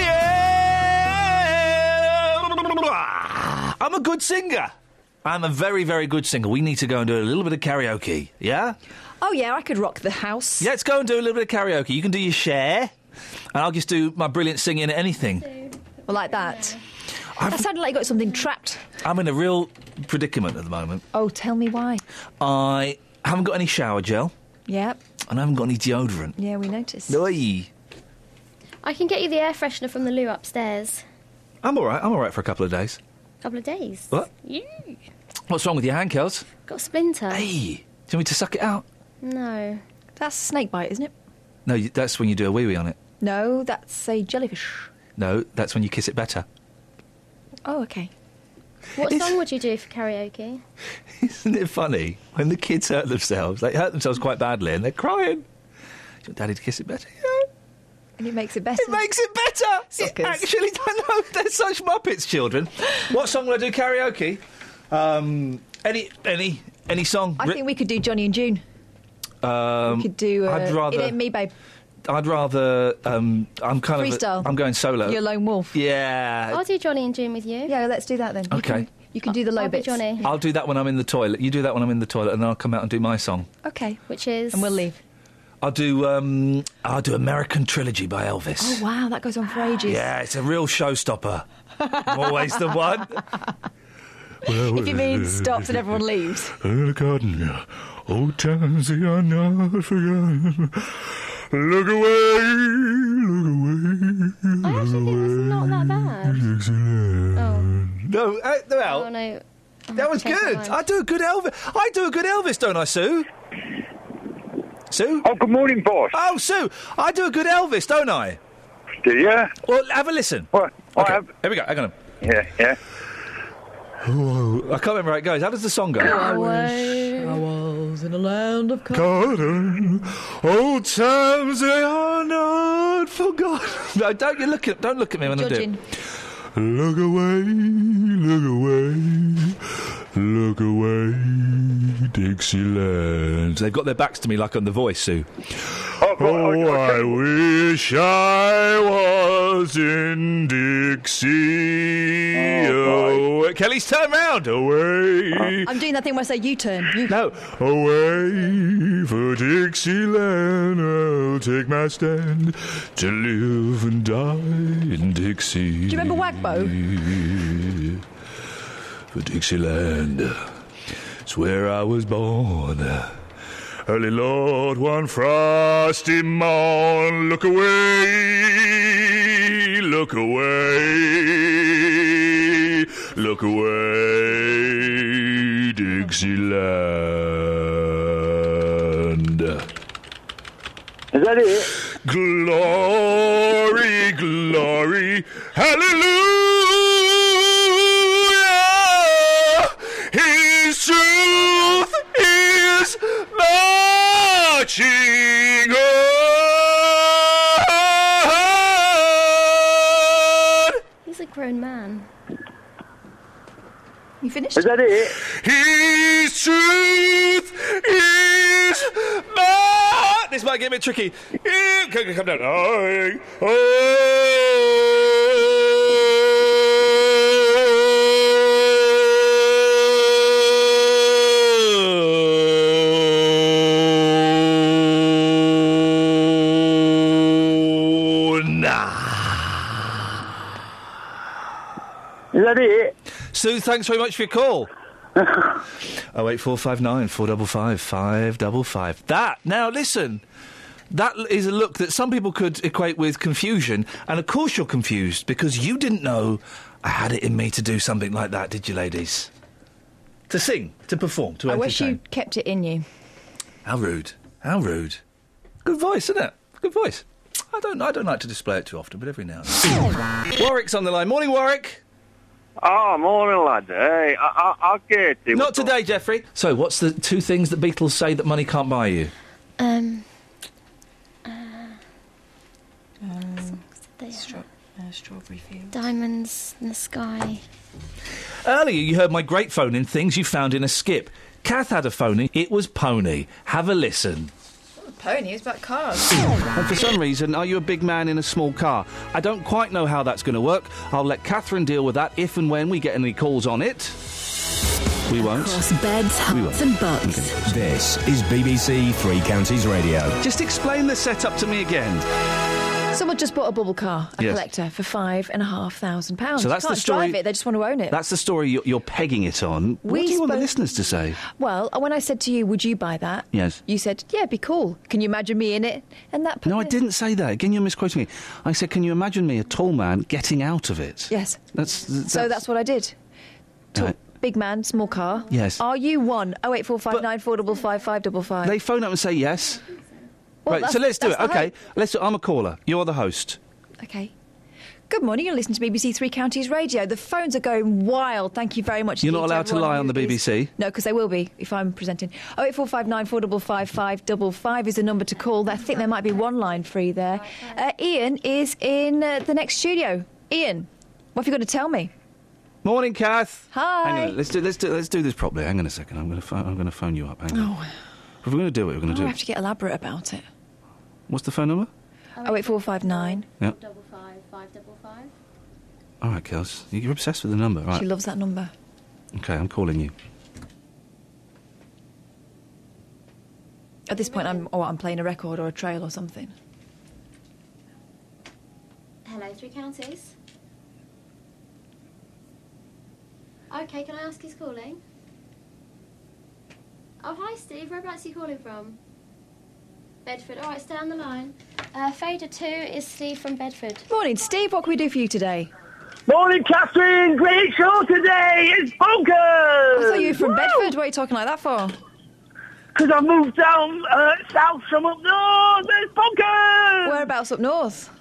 yeah. I'm a good singer. I'm a very, very good singer. We need to go and do a little bit of karaoke, yeah? Oh, yeah, I could rock the house. Yeah, let's go and do a little bit of karaoke. You can do your share, and I'll just do my brilliant singing at anything. Well, like that. That sounded like you got something trapped. I'm in a real predicament at the moment. Oh, tell me why. I haven't got any shower gel, Yep. and I haven't got any deodorant. Yeah, we noticed. Oi. I can get you the air freshener from the loo upstairs. I'm all right. I'm all right for a couple of days. Couple of days. What? You What's wrong with your hand, Kels? got a splinter. Hey, do you want me to suck it out? No. That's a snake bite, isn't it? No, you, that's when you do a wee-wee on it. No, that's a jellyfish. No, that's when you kiss it better. Oh, okay. What song would you do for karaoke? Isn't it funny? When the kids hurt themselves, they hurt themselves quite badly and they're crying. Do you want Daddy to kiss it better? Yeah. And it makes it better. It makes it better! Suckers. It actually, I know, they're such muppets, children. What song will I do karaoke? Um, any, any, any song? I think we could do Johnny and June. Um, We could do uh, I'd rather. It Ain't Me, Babe. I'd rather. Um, I'm kind Freestyle. of. A, I'm going solo. You're a lone wolf. Yeah. I'll do Johnny and June with you. Yeah, let's do that then. You Okay. can, you can do the low I'll be bits. Johnny. I'll do that when I'm in the toilet. You do that when I'm in the toilet, and then I'll come out and do my song. Okay. Which is... And we'll leave. I'll do. Um, I'll do American Trilogy by Elvis. Oh, wow, that goes on for ages. Yeah, it's a real showstopper. Always the one. If you mean stops and everyone leaves. Uh, garden, old times they are not forgotten. Look away, look away. I actually think it's not that bad. Oh. No, uh, well, Oh, no. that was good. I do a good Elvis. I do a good Elvis, don't I, Sue? Sue? Oh, good morning, boss. Oh, Sue, I do a good Elvis, don't I? Do you? Well, have a listen. What? Okay, I have... here we go. Hang on. Yeah, yeah. Oh, I can't remember how it goes. How does the song go? I wish I was in a land of Garden, old times they are not forgotten. No, don't you look at don't look at me when Judging. I do it. Look away, look away, look away, Dixieland. They've got their backs to me like on The Voice, Sue. Oh, oh I wish I was in Dixie. Oh, oh, Kelly's turned round. Away. I'm doing that thing where I say U-turn. You. No. Away for Dixieland, I'll take my stand to live and die in Dixie. Do you remember Wagbo? For Dixieland, it's where I was born. Early Lord, one frosty morn, look away, look away, look away, Dixieland. Is that it? Glory, glory, hallelujah! His truth is marching on. He's a grown man. You finished? Is that it? His truth is marching this might get a bit tricky. Come, come down. Oh, oh, nah. Is that it? Sue, thanks very much for your call. oh eight four five nine four five five five five five. That now listen. That is a look that some people could equate with confusion, and of course you're confused because you didn't know I had it in me to do something like that, did you, ladies? To sing, to perform, to I entertain. wish you kept it in you. How rude! How rude! Good voice, isn't it? Good voice. I don't. I don't like to display it too often, but every now and then. Warwick's on the line. Morning, Warwick. Oh, morning, lad. Hey, I, I, I'll get it. Not today, Jeffrey. So, what's the two things that Beatles say that money can't buy you? Um. Uh, Um, stra- uh, strawberry field. diamonds in the sky. Earlier, you heard my great phone-in things you found in a skip. Kath had a phone-in. It was Pony. Have a listen. Pony, it's about cars. And for some reason, are you a big man in a small car? I don't quite know how that's going to work. I'll let Catherine deal with that if and when we get any calls on it. We won't. Across beds, We hearts won't. and bucks. This is B B C Three Counties Radio. Just explain the setup to me again. Someone just bought a bubble car, a Yes. collector, for five and a half thousand pounds. So that's Can't the story- drive it; they just want to own it. That's the story you're, you're pegging it on. What We do you want the spoke- listeners to say? Well, when I said to you, "Would you buy that?" Yes. You said, "Yeah, it'd be cool." Can you imagine me in it? And that. No, I didn't say that. Again, you're misquoting me. I said, can you imagine me, a tall man, getting out of it? Yes. That's, that's So that's what I did. Right. Big man, small car. Yes. Are you one? Oh eight four five nine four double five five double five. They phone up and say yes. Well, right, that's- so let's do it. that's the Okay, hope. let's do I'm a caller. You're the host. Okay. Good morning. You're listening to B B C Three Counties Radio. The phones are going wild. Thank you very much. You're not indeed allowed to everyone lie who on the B B C. is- No, because they will be if I'm presenting. Oh eight four five nine four five five five five five is the number to call. I think there might be one line free there. Uh, Ian is in uh, the next studio. Ian, what have you got to tell me? Morning, Kath. Hi. Hang on. Let's do let's do let's do this properly. Hang on a second. I'm going to phone, I'm going to phone you up. Hang on. Oh, If we're going to do it, we're going I to do have it. to get elaborate about it. What's the phone number? Oh eight four five nine. Yeah. Double five, five double five. All right, Kels. You're obsessed with the number, right? She loves that number. Okay, I'm calling you. At this point, I'm or I'm playing a record or a trail or something. Hello, Three Counties. Okay, can I ask who's calling? Oh, hi, Steve. Whereabouts are you calling from? Bedford. All right, stay on the line. Uh, Fader two is Steve from Bedford. Morning, Steve. What can we do for you today? Morning, Catherine. Great show today. It's bonkers. I thought you were from Bedford. What are you talking like that for? Because I moved down uh, south from up north. It's bonkers. Whereabouts up north?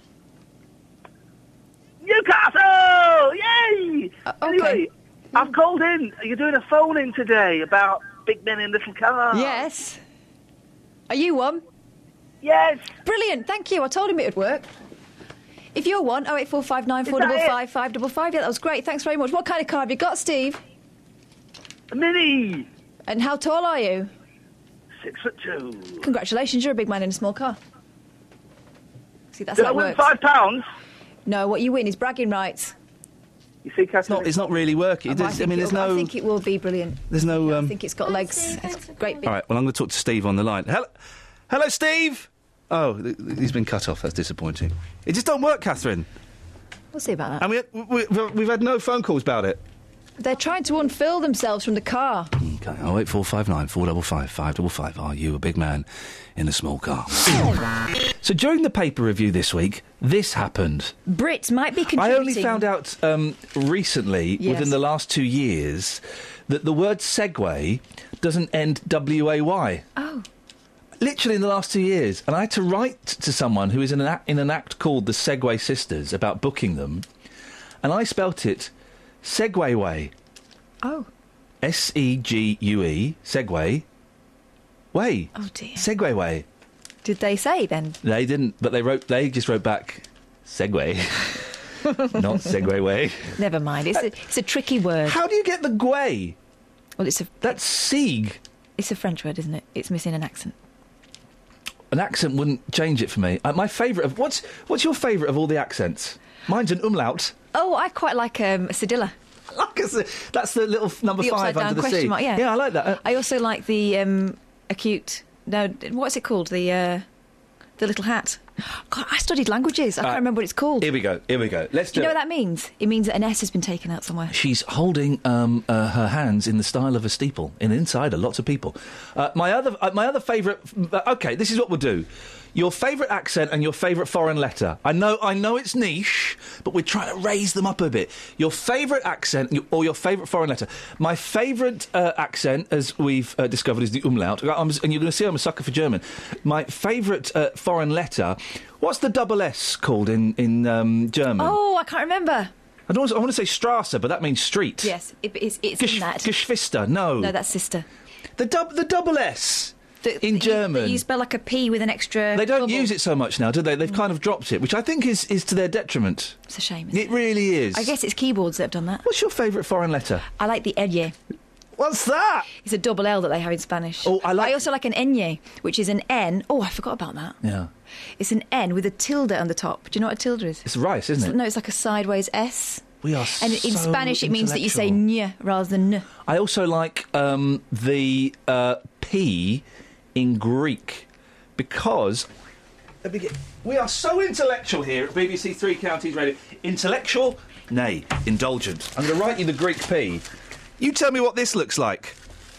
Newcastle. Yay. Uh, okay. Anyway, I've called in. You're doing a phone in today about big men in little cars. Yes. Are you one? Yes. Brilliant. Thank you. I told him it would work. If you're one, oh eight four five nine four five five five five five. Yeah, that was great. Thanks very much. What kind of car have you got, Steve? A mini. And how tall are you? Six foot two. Congratulations, you're a big man in a small car. See, that's Did how I it win works. five pounds? No, what you win is bragging rights. You see, Catherine? It's not. It's not really working. I, There's- I think mean, there's it'll- no. I think it will be brilliant. There's no. I Um, think it's got legs. It's great. Big. All right. Well, I'm going to talk to Steve on the line. Hello, hello, Steve. Oh, th- th- he's been cut off. That's disappointing. It just don't work, Catherine. We'll see about that. And we, we, we- we've had no phone calls about it. They're trying to unfurl themselves from the car. Okay. Oh eight four five nine four five five five five five. Are you a big man in a small car? So during the paper review this week, this happened. Brits might be I contributing. only found out um, recently, Yes. within the last two years, that the word Segway doesn't end W A Y. Oh. Literally in the last two years. And I had to write to someone who is in an, act, in an act called the Segway Sisters about booking them. And I spelt it Segway Way. Oh. S E G U E, Segway. Way. Oh, dear. Segway Way. Did they say then? They didn't, but they wrote. They just wrote back, Segway, not Segway Way. Never mind. It's a, it's a tricky word. How do you get the gway? Well, it's a That's Sieg. it's a French word, isn't it? It's missing an accent. an accent wouldn't change it for me. Uh, my favourite of what's what's your favourite of all the accents? Mine's an umlaut. Oh, I quite like um, a cedilla. Like a, that's the little f- number The five upside-down under the question sea. mark, yeah. yeah, I like that. Uh, I also like the um, acute. No, what's it called? The uh, the little hat. God, I studied languages. I can't Right. remember what it's called. Here we go. Here we go. Let's Do do you know it. what that means? It means that an S has been taken out somewhere. She's holding um, uh, her hands in the style of a steeple. And inside are lots of people. Uh, my other, uh, my other favourite. Uh, okay, this is what we'll do. Your favourite accent and your favourite foreign letter. I know, I know it's niche, but we're trying to raise them up a bit. Your favourite accent or your favourite foreign letter. My favourite uh, accent, as we've uh, discovered, is the umlaut. I'm, and you're going to see I'm a sucker for German. My favourite uh, foreign letter. What's the double S called in in um, German? Oh, I can't remember. I don't. Want to, I want to say Strasse, but that means street. Yes, it, it's, it's Gesch- in that. Geschwister. No. No, that's sister. The dub, the double S The- in you- German. You spell like a P with an extra. They don't bubble. use it so much now, do they? They've kind of dropped it, which I think is, is to their detriment. It's a shame. Isn't it? It really is. I guess it's keyboards that have done that. What's your favourite foreign letter? I like the L. What's that? It's a double L that they have in Spanish. Oh, I like- I also like an Enye, which is an N. Oh, I forgot about that. Yeah. It's an N with a tilde on the top. Do you know what a tilde is? It's rice, isn't it? No, it's like a sideways S. We are And in so Spanish, it means that you say intellectual. ny rather than n. I also like um, the uh, P in Greek because let me get, we are so intellectual here at B B C Three Counties Radio. Intellectual? Nay, indulgent. I'm going to write you the Greek P. You tell me what this looks like.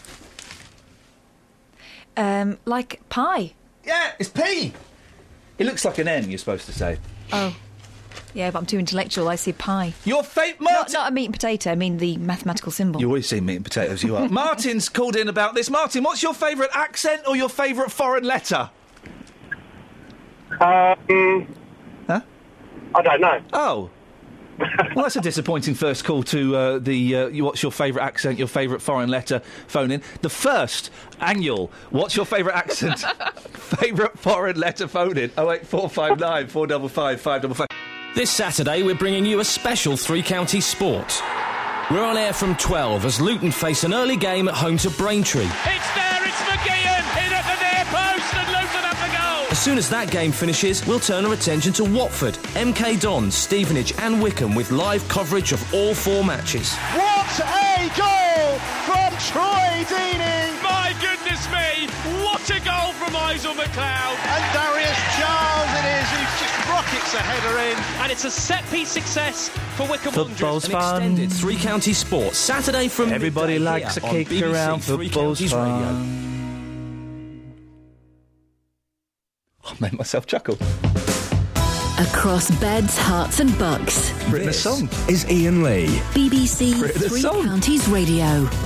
Um, like pie. Yeah, it's P. It looks like an N, you're supposed to say. Oh. Yeah, but I'm too intellectual. I see pie. Your favourite... Not, not a meat and potato, I mean the mathematical symbol. You always see meat and potatoes, you are. Martin's called in about this. Martin, what's your favourite accent or your favourite foreign letter? Um, huh? I don't know. Oh. Well, that's a disappointing first call to uh, the uh, you- what's your favourite accent, your favourite foreign letter phone in. The first annual what's your favourite accent, favourite foreign letter phone in. oh eight four five nine, four five five, five five five. This Saturday, we're bringing you a special Three Counties Sport. We're on air from twelve as Luton face an early game at home to Braintree. It's there, it's McGeehan, in at the near post, and Luton have the goal. As soon as that game finishes, we'll turn our attention to Watford, M K Dons, Stevenage and Wickham with live coverage of all four matches. What a goal from Troy Deeney! My goodness me, what a goal from Isel McLeod! And Darius Charles it is, who just rockets a header in. And it's a set-piece success for Wickham Football's An fun. extended Three Counties Sport, Saturday from Everybody midday likes here a on kick B B C around. Three Football's Counties fun. Radio. I made myself chuckle. Across beds, hearts and bucks. Written a song. Is Ian Lee. B B C Written a Three song. Counties Radio.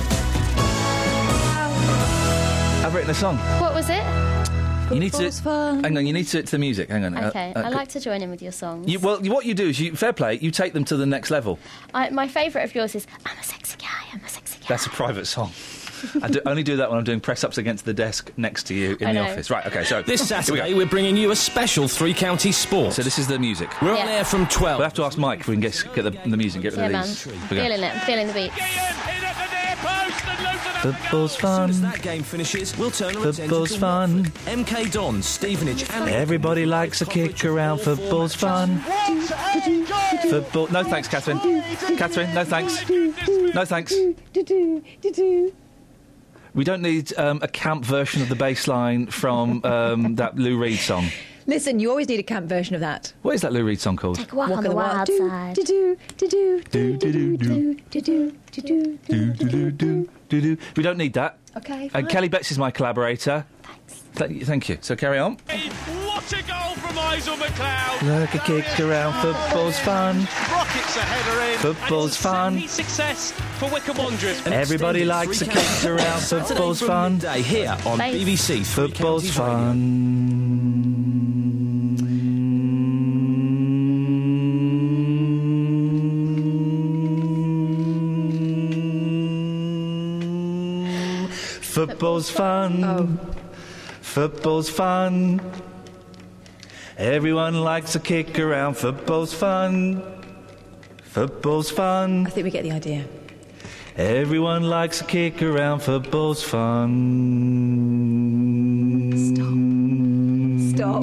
I've written a song. What was it? You need to. Football's fun. Hang on, you need to to the music. Hang on. uh, Okay, uh, I like to join in with your songs. You, well, what you do is, you fair play. You take them to the next level. I, my favourite of yours is I'm a sexy guy, I'm a sexy guy. That's a private song. I do, only do that when I'm doing press-ups against the desk next to you in I the know. office. Right, okay, so... This here we Saturday, go. we're bringing you a special Three Counties Sport. So this is the music. We're on Yeah. air from twelve. We'll have to ask Mike if we can get, get the, the music, get rid Yeah, of man. these. Here we go. Feeling it, I'm feeling the beats. McGeehan, in at the near post, and Luton have the Football's As soon as fun. that game finishes, we'll turn our Football's attention to fun. Watford, M K Dons, Stevenage and... Everybody likes a kick around. Football's fun. Football... No thanks, Catherine. Catherine, no thanks. No thanks. We don't need um, a camp version of the bass line from um, that Lou Reed song. Listen, you always need a camp version of that. What is that Lou Reed song called? Take a walk, on the wild Do, side. do, do, do, do, Do, do, do, do. do, do, do, do. Do, do, do, do, do, do. We don't need that. Okay, Uh, fine. Kelly Betts is my collaborator. Thanks. Thank you. So carry on. What a goal from Isel McLeod! Like a kick around. Football's fun. Rockets a header in. Football's fun. And it's a set-piece success for Wickham Wanderers. An Everybody extended likes Three a Counties kick around. Saturday Football's from fun. midday here on Bass. B B C Three Football's Counties Radio. fun. Football's fun. Football's fun. Everyone likes a kick around. Football's fun. Football's fun. I think we get the idea. Everyone likes a kick around. Football's fun. Stop.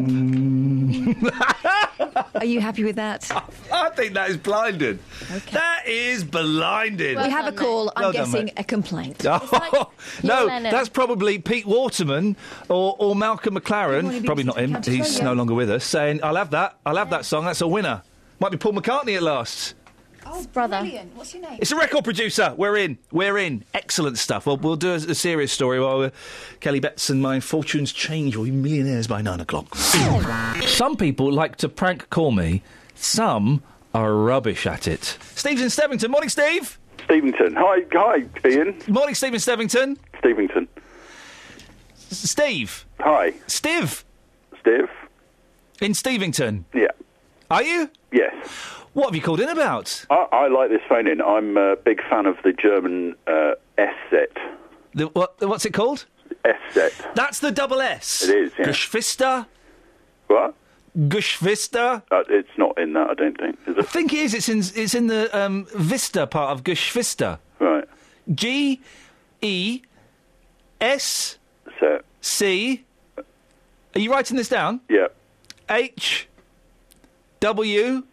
Are you happy with that? I think that is blinded. Okay. That is blinded. We have a call. I'm Well done, guessing mate. a complaint. Oh, no, Lennon. that's probably Pete Waterman or, or Malcolm McLaren. morning, Probably B B C not him. County He's Radio. no longer with us. Saying, "I'll have that. I'll have that song. That's a winner." Might be Paul McCartney at last. Oh, brother. Brilliant. What's your name? It's a record producer. We're in. We're in. Excellent stuff. Well, we'll do a, a serious story while we're, Kelly Betts and my fortunes change. We'll be millionaires by nine o'clock. Some people like to prank call me. Some are rubbish at it. Steve's in Stevington. Morning, Steve. Stevington. Hi, hi, Ian. Morning, Steve in Stevington. Stevington. S- Steve. Hi. Steve. Steve. In Stevington. Yeah. Are you? Yes. What have you called in about? I, I like this phone in. I'm a big fan of the German uh, S-set. The, what, what's it called? S-set. That's the double S. It is, yeah. Geschwister. What? Geschwister. Uh, it's not in that, I don't think. Is I it? think it is. It's in. It's in the um, Vista part of Geschwister. Right. G E S Set. C. Are you writing this down? Yeah. H W.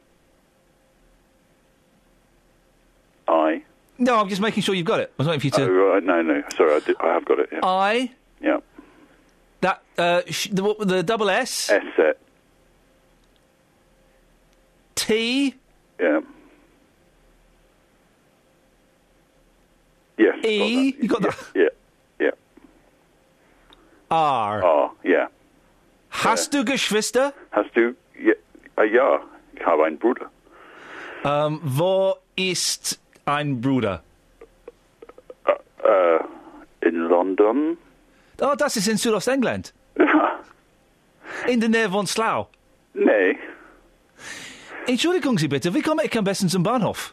I. No, I'm just making sure you've got it. I was waiting for you Oh, to. right. No, no. Sorry, I, did, I have got it, yeah. I. Yeah. That uh, sh- the, the double S. S-set. T. Yeah. Yes. E. You got that? Yeah. Yeah. R. R. Yeah. Hast du Geschwister? Hast du... Ja, uh, ja. Ich habe einen Bruder. Um, wo ist ein Bruder? Uh, in London. Oh, das ist in Südostengland. In der Nähe von Slough. Nee. Entschuldigung Sie bitte, wie komme ich am besten zum Bahnhof?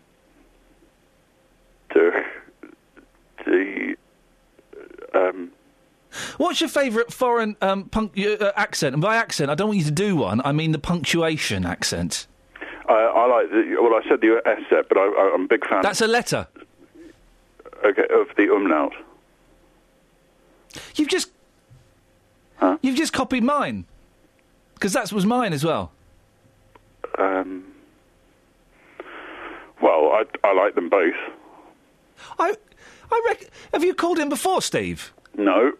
Durch die... Um, What's your favourite foreign um, punc- uh, accent? And by accent, I don't want you to do one. I mean the punctuation accent. I, I like the... Well, I said the S-set, but I, I, I'm a big fan... That's a letter. Okay, of the umlaut. You've just... Huh? You've just copied mine. Because that was mine as well. Um, well, I, I like them both. I... I rec- Have you called in before, Steve? No.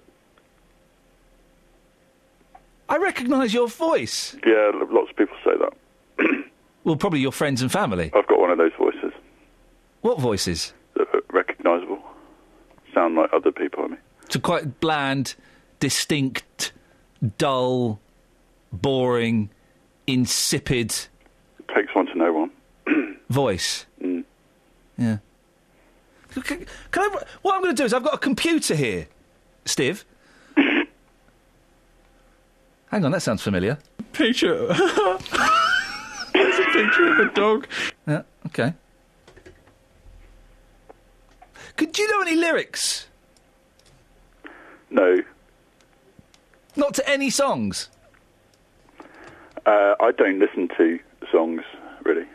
I recognise your voice. Yeah, lots of people say that. Well, probably your friends and family. I've got one of those voices. What voices? That are recognisable. Sound like other people, I mean. So quite bland, distinct, dull, boring, insipid... Takes one to know one. voice. Mm. Yeah. Can, can I, what I'm going to do is I've got a computer here, Steve. Hang on, that sounds familiar. Picture. There's a picture of a dog. Yeah, okay. Could you know any lyrics? No. Not to any songs? Uh, I don't listen to songs, really.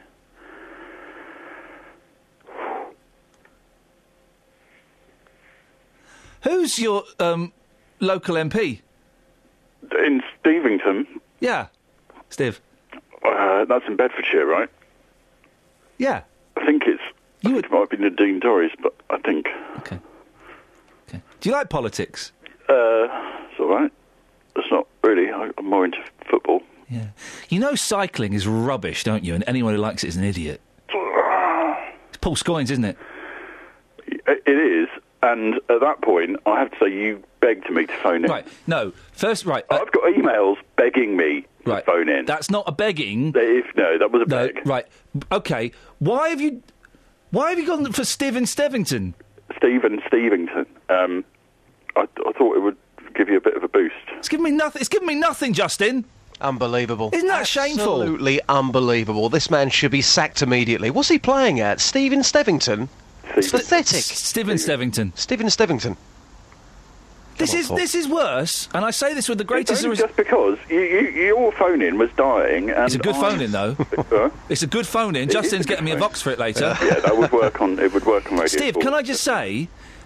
Who's your um, local M P? In Stevington? Yeah. Steve. Uh, that's in Bedfordshire, right? Yeah. I think it's... I think it might be Nadine Dorries, but I think... Okay. Okay. Do you like politics? Uh, it's all right. It's not really. I, I'm more into football. Yeah. You know cycling is rubbish, don't you? And anyone who likes it is an idiot. It's Paul Scoins, isn't it? It is, and at that point, I have to say you begged me to phone in. Right, no. First, right. Uh, I've got emails begging me to right. phone in. That's not a begging. If, no, that was a no, beg. Right. OK. Why have you... Why have you gone for Stephen Stevington? Stephen Stevington. Um, I, I thought it would give you a bit of a boost. It's given me nothing. It's given me nothing, Justin. Unbelievable. Isn't that shameful? Absolutely unbelievable. This man should be sacked immediately. What's he playing at? Stephen Stevington? It's pathetic. Stephen Stevington. Stephen Stevington. This on, is Paul. this is worse, and I say this with the It's greatest... only res- just because you, you, your phone-in was dying. And It's a good I- phone-in, though. Huh? It's a good phone-in. It is Justin's a good getting me a phone. box for it later. Yeah, that would work on. It would work on radio. Steve, Sport. can I just say,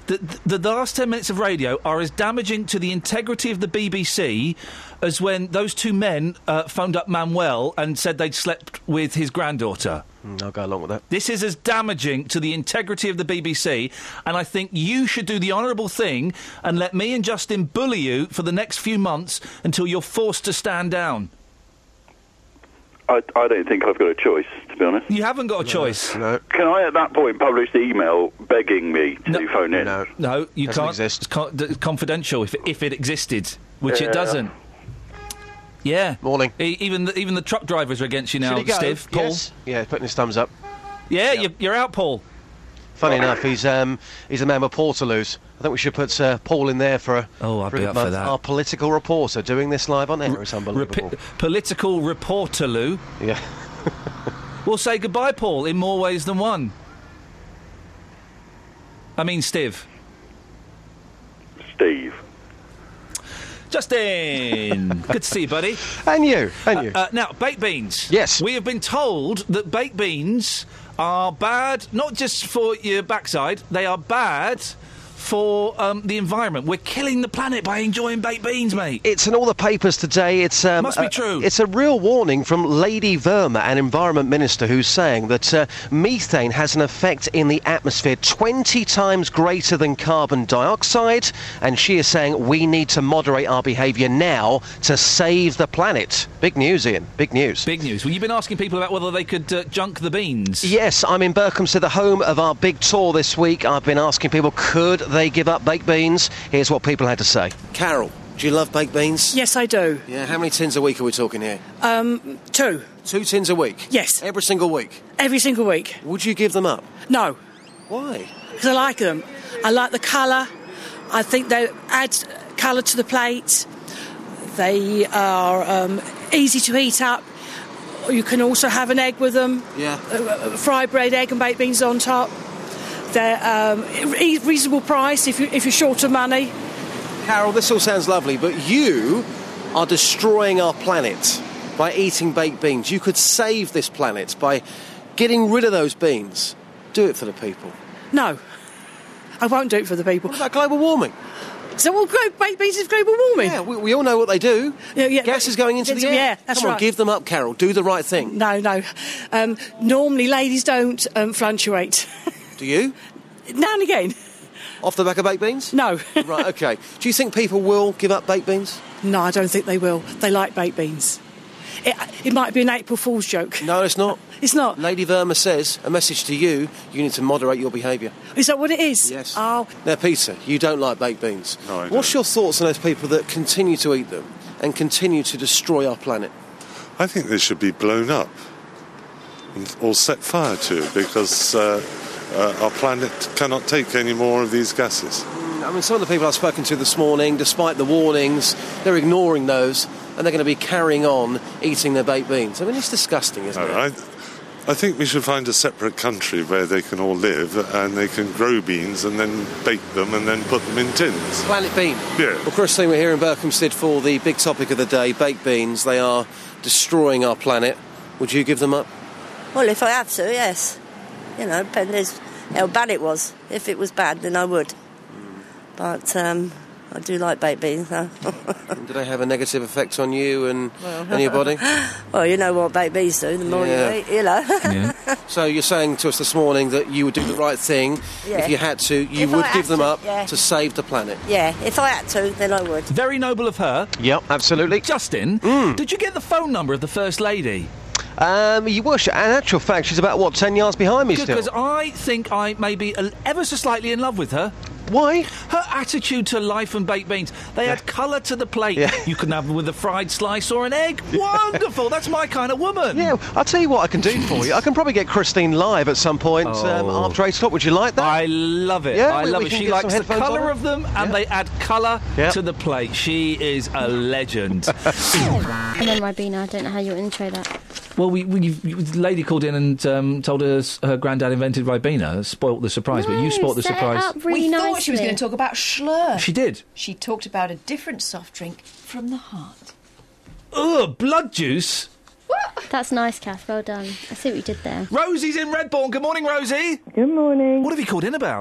The, the, the last ten minutes of radio are as damaging to the integrity of the B B C as when those two men uh, phoned up Manuel and said they'd slept with his granddaughter. Mm, I'll go along with that. This is as damaging to the integrity of the B B C, and I think you should do the honourable thing and let me and Justin bully you for the next few months until you're forced to stand down. I, I don't think I've got a choice, to be honest. You haven't got a choice. No. Can I, at that point, publish the email begging me to No. phone in? No. No, you Doesn't can't. exist. It's con- it's confidential if it, if it existed, which Yeah. it doesn't. Yeah. Morning. E- even the, even the truck drivers are against you now, Should he go? Steve. Paul. Yes. Yeah, putting his thumbs up. Yeah, you're, you're out, Paul. Funny enough, he's um, he's a man with Portaloos. I think we should put uh, Paul in there for a, Oh, I'd for be a up for month. that. Our political reporter doing this live on air. It's unbelievable. Repi- political reporter, Lou. Yeah. We'll say goodbye, Paul, in more ways than one. I mean, Steve. Steve. Justin! Good to see you, buddy. And you, and you. Uh, uh, now, baked beans. Yes. We have been told that baked beans are bad, not just for your backside, they are bad for um, the environment. We're killing the planet by enjoying baked beans, mate. It's in all the papers today. It's um, Must be uh, true. It's a real warning from Lady Verma, an Environment Minister, who's saying that uh, methane has an effect in the atmosphere twenty times greater than carbon dioxide, and she is saying we need to moderate our behaviour now to save the planet. Big news, Ian. Big news. Big news. Well, you've been asking people about whether they could uh, junk the beans. Yes, I'm in Berkhamsted, the home of our big tour this week. I've been asking people, could they give up baked beans? Here's what people had to say. Carol, do you love baked beans? Yes, I do. Yeah, how many tins a week are we talking here? Um, two. Two tins a week? Yes. Every single week? Every single week. Would you give them up? No. Why? Because I like them. I like the colour. I think they add colour to the plate. They are um, easy to heat up. You can also have an egg with them. Yeah. Uh, fried bread, egg and baked beans on top. They're um, e- reasonable price if, you, if you're short of money. Carol, this all sounds lovely, but you are destroying our planet by eating baked beans. You could save this planet by getting rid of those beans. Do it for the people. No, I won't do it for the people. What about global warming? So, well, baked beans is global warming. Yeah, we, we all know what they do. Yeah, yeah, Gas is going into the air. Yeah, that's Come on, right. give them up, Carol. Do the right thing. No, no. Um, normally, ladies don't um, fluctuate. Do you? Now and again. Off the back of baked beans? No. Right, OK. Do you think people will give up baked beans? No, I don't think they will. They like baked beans. It, it might be an April Fool's joke. No, it's not. It's not. Lady Verma says, a message to you, you need to moderate your behaviour. Is that what it is? Yes. Oh. Now, Peter, you don't like baked beans. No, I What's don't. your thoughts on those people that continue to eat them and continue to destroy our planet? I think they should be blown up and- or set fire to because uh, uh, our planet cannot take any more of these gases. I mean, some of the people I've spoken to this morning, despite the warnings, they're ignoring those and they're going to be carrying on eating their baked beans. I mean, it's disgusting, isn't No, it? I, I think we should find a separate country where they can all live and they can grow beans and then bake them and then put them in tins. Planet Bean. Yeah. Well, Christine, we're here in Berkhamsted for the big topic of the day, baked beans. They are destroying our planet. Would you give them up? Well, if I have to, yes. You know, depends how bad it was. If it was bad, then I would. But um, I do like baked beans, though. Do they have a negative effect on you and, and your body? Well, you know what baked beans do the more Yeah. you eat, you know. So you're saying to us this morning that you would do the right thing Yeah. if you had to. You If I would had give them to, up yeah. to save the planet. Yeah, if I had to, then I would. Very noble of her. Yep, absolutely. Justin, Mm. did you get the phone number of the First Lady? Um, you wish. In actual fact, she's about, what, ten yards behind me still? Because I think I may be a- ever so slightly in love with her. Why? Her attitude to life and baked beans. They add colour to the plate. Yeah. You can have them with a fried slice or an egg. Wonderful. That's my kind of woman. Yeah, I'll tell you what I can do for you. I can probably get Christine live at some point um, Oh. after eight o'clock. Would you like that? I love it. Yeah, I we- love we it. can She get some likes the headphones on colour her. of them, and Yeah. they add colour Yeah. to the plate. She is a legend. And then Ribena, I don't know how you intro that. Well, we, we you, the lady called in and um, told us her granddad invented Ribena. Spoilt the surprise, but you spoilt the set it surprise. up really we thought nicely. she was going to talk about Schlur. She did. She talked about a different soft drink from the heart. Ugh, blood juice. That's nice, Kath. Well done. I see what you did there. Rosie's in Redbourne. Good morning, Rosie. Good morning. What have you called in about?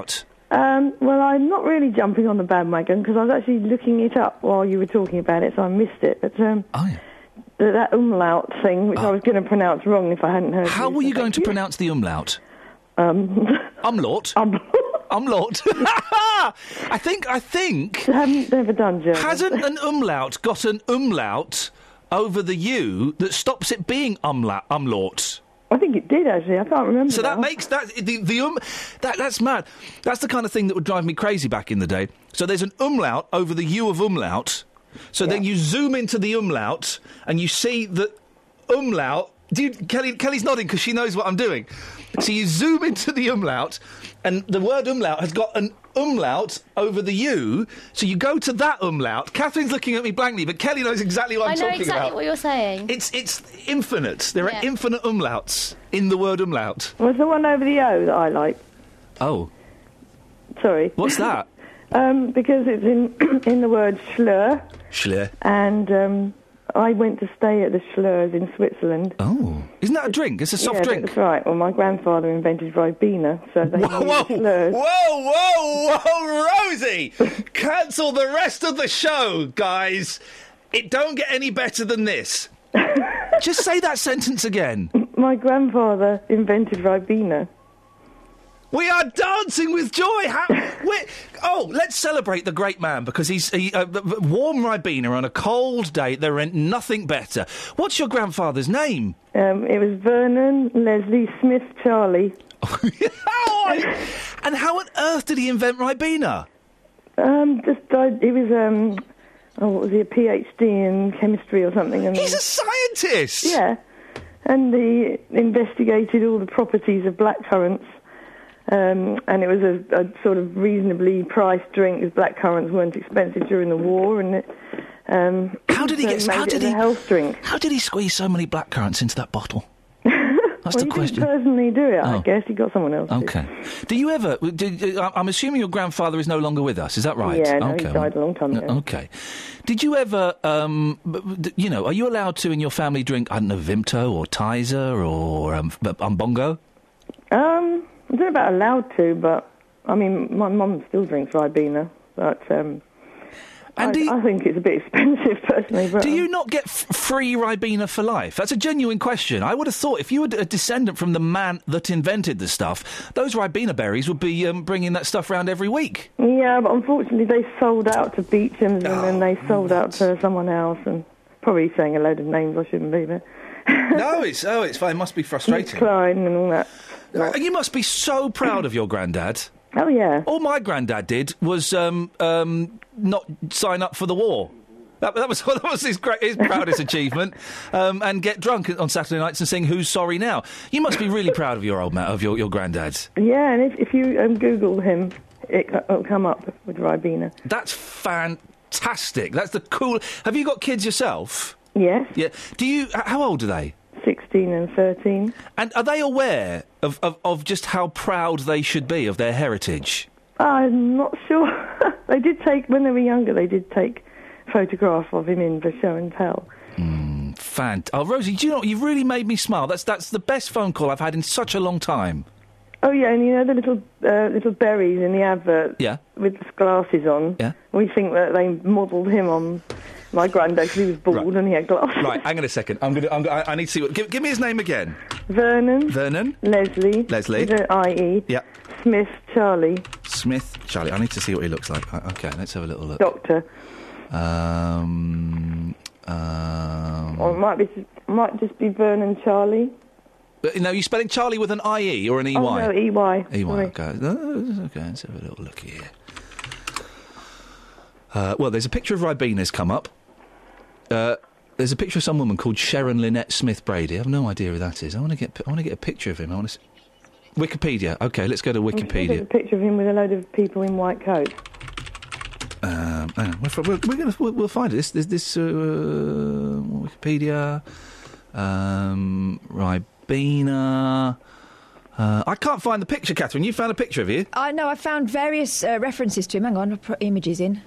Um, well, I'm not really jumping on the bandwagon because I was actually looking it up while you were talking about it, so I missed it. But um, oh, yeah. the, that umlaut thing, which Oh. I was going to pronounce wrong if I hadn't heard. How you, were so you going thank to pronounce the umlaut? Um, umlaut. Um, umlaut. I think. I think. I haven't never done German. Hasn't an umlaut got an umlaut over the U that stops it being umlaut? Umlaut. I think it did actually. I can't remember. So that now. makes that the the um that that's mad. That's the kind of thing that would drive me crazy back in the day. So there's an umlaut over the U of umlaut. So then you zoom into the umlaut and you see that umlaut. Do you, Kelly? Kelly's nodding because she knows what I'm doing. So you zoom into the umlaut, and the word umlaut has got an umlaut over the U. So you go to that umlaut. Catherine's looking at me blankly, but Kelly knows exactly what I I'm know talking exactly about. what you're saying. It's it's infinite. There Yeah. are infinite umlauts in the word umlaut. Well, it's the one over the O that I like. Oh, Sorry. what's that? Um, because it's in in the word Schlur, Schlur. and um, I went to stay at the Schlurs in Switzerland. Oh, isn't that a drink? It's a soft yeah, drink. That's right. Well, my grandfather invented Ribena, so they Whoa, used whoa, Schlurs. whoa, whoa, whoa, Rosie! Cancel the rest of the show, guys. It don't get any better than this. Just say that sentence again. My grandfather invented Ribena. We are dancing with joy. How, we're- oh, let's celebrate the great man because he's he, uh, warm Ribena on a cold day. There ain't nothing better. What's your grandfather's name? Um, it was Vernon Leslie Smith Charlie. And how on earth did he invent Ribena? Um, just uh, he was um, oh, what was he? A PhD in chemistry or something? And He's a scientist. Yeah, and he investigated all the properties of blackcurrants. Um, and it was a, a sort of reasonably priced drink because blackcurrants weren't expensive during the war. And it, um, how did he so get? made How it did as he? a health drink? How did he squeeze so many blackcurrants into that bottle? That's well, the he question. didn't personally do it. I Oh. guess he got someone else. to. Okay. Do you ever? Did, uh, I'm assuming your grandfather is no longer with us. Is that right? Yeah, no, okay. he died a long time ago. Uh, Okay. Did you ever? Um, b- b- you know, are you allowed to in your family drink? I don't know, Vimto or Tizer or um, b- Umbongo? Um, I don't know about allowed to, but I mean, my mum still drinks Ribena, but um, I, I think it's a bit expensive personally. But Do you not get f- free Ribena for life? That's a genuine question. I would have thought if you were a descendant from the man that invented the stuff, those Ribena berries would be um, bringing that stuff round every week. Yeah, but unfortunately they sold out to Beecham's and Oh, then they sold out to someone else, and probably saying a load of names I shouldn't be, but No, it's oh, it's fine. It must be frustrating. Klein and all that. Uh, You must be so proud of your granddad. Oh yeah. All my granddad did was um, um, not sign up for the war. That, that was that was his, great, his proudest achievement, um, and get drunk on Saturday nights and sing "Who's Sorry Now." You must be really proud of your old man, of your your granddad. Yeah, and if, if you um, Google him, it, it'll come up with Ribena. That's fantastic. That's the cool. Have you got kids yourself? Yes. Yeah. Do you? h- How old are they? Sixteen and thirteen. And are they aware of, of, of just how proud they should be of their heritage? I'm not sure. They did take, when they were younger, they did take a photograph of him in for show and tell. Fant. Oh, Rosie, do you know what? You've really made me smile. That's that's the best phone call I've had in such a long time. Oh yeah, and you know the little uh, little berries in the advert Yeah. with the glasses on? Yeah. We think that they modelled him on my granddad because he was bald and he had glasses. Right, hang on a second. I'm gonna. I'm, I I need to see. What, give, give me his name again. Vernon. Vernon. Leslie. Leslie. With an I E. Yeah. Smith Charlie. Smith. Charlie. I need to see what he looks like. Uh, Okay, let's have a little look. Doctor. Um. Um. Or it might be might just be Vernon Charlie. But, no, you're spelling Charlie with an I E or an E Y? Oh no, E Y. E Y. Sorry. Okay. Uh, Okay. Let's have a little look here. Uh, well, there's a picture of Ribena's come up. Uh, there's a picture of some woman called Sharon Lynette Smith Brady. I have no idea who that is. I want to get. I want to get a picture of him. I want to. Wikipedia. Okay, let's go to There's a Wikipedia. picture of him with a load of people in white coats. Um, hang on, we're, we're, we're gonna we'll, we'll find it. This this, this uh, Wikipedia. Um, Ribena. Uh, I can't find the picture, Catherine. You found a picture of you? I know. I found various uh, references to him. Hang on, I'll put images in.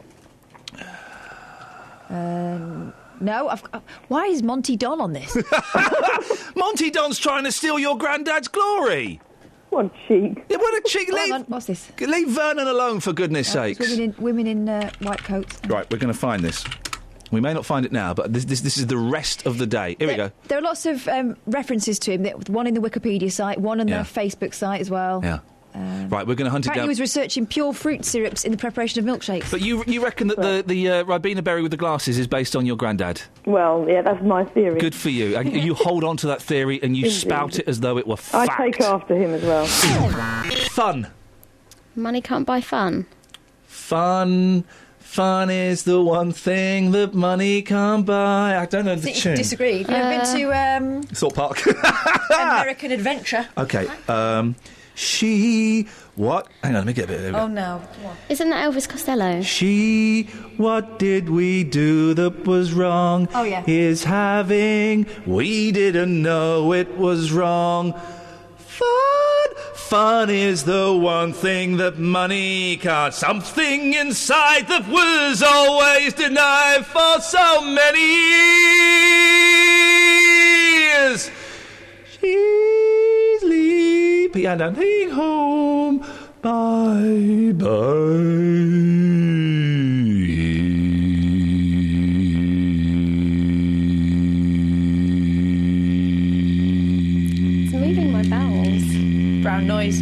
Um, no, I've, uh, why is Monty Don on this? Monty Don's trying to steal your granddad's glory. What cheek. Yeah, what a cheek. Oh, hang Leave, on, what's this? leave Vernon alone, for goodness Uh, it's sakes. women in, women in uh, white coats. Right, we're going to find this. We may not find it now, but this this, this is the rest of the day. Here we There, go. there are lots of um, references to him. There- One in the Wikipedia site, one on Yeah. their Facebook site as well. Yeah. Um, Right, we're going to hunt it Apparently, down. he was researching pure fruit syrups in the preparation of milkshakes. But you you reckon that the, the uh, Ribena berry with the glasses is based on your granddad? Well, yeah, that's my theory. Good for you. And you hold on to that theory and you Indeed. spout it as though it were I fact. take after him as well. Fun. Money can't buy fun. Fun. Fun is the one thing that money can't buy. I don't know the So you tune. disagree. Have you ever been to um, Thought Park. American Adventure? Okay. Um, she. What? Hang on, let me get a bit. Oh no! Come on. Isn't that Elvis Costello? She, what did we do that was wrong? Oh, yeah. Is having, we didn't know it was wrong. Fun, fun is the one thing that money can't. Something inside that was always denied for so many years. She's leaping and I'm heading home. Bye It's moving my bowels. Brown noise.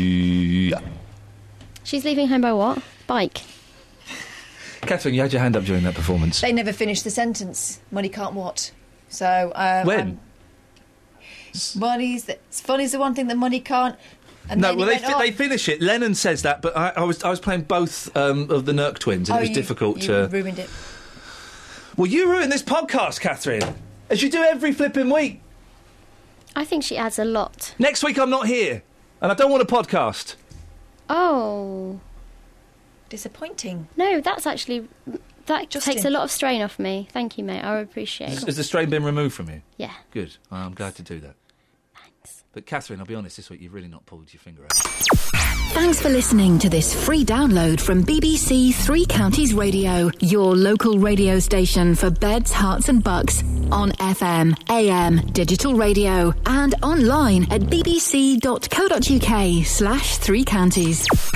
She's leaving home by what? Bike. Catherine, you had your hand up during that performance. They never finished the sentence. Money can't what? So um, When? um, money's the, funny's the one thing that money can't. And no, then well, he they, went fi- on. they finish it. Lennon says that, but I, I was I was playing both um, of the Nurk twins, and Oh, it was you- difficult you to. ruined it. Well, you ruined this podcast, Catherine, as you do every flipping week. I think she adds a lot. Next week I'm not here, and I don't want a podcast. Oh. Disappointing. No, that's actually... That Justin. takes a lot of strain off me. Thank you, mate. I appreciate Has, it. has the strain been removed from you? Yeah. Good. I'm glad to do that. Thanks. But Catherine, I'll be honest, this week you've really not pulled your finger out. Thanks for listening to this free download from B B C Three Counties Radio, your local radio station for beds, hearts and bucks, on F M, A M, digital radio, and online at bbc.co.uk slash three counties.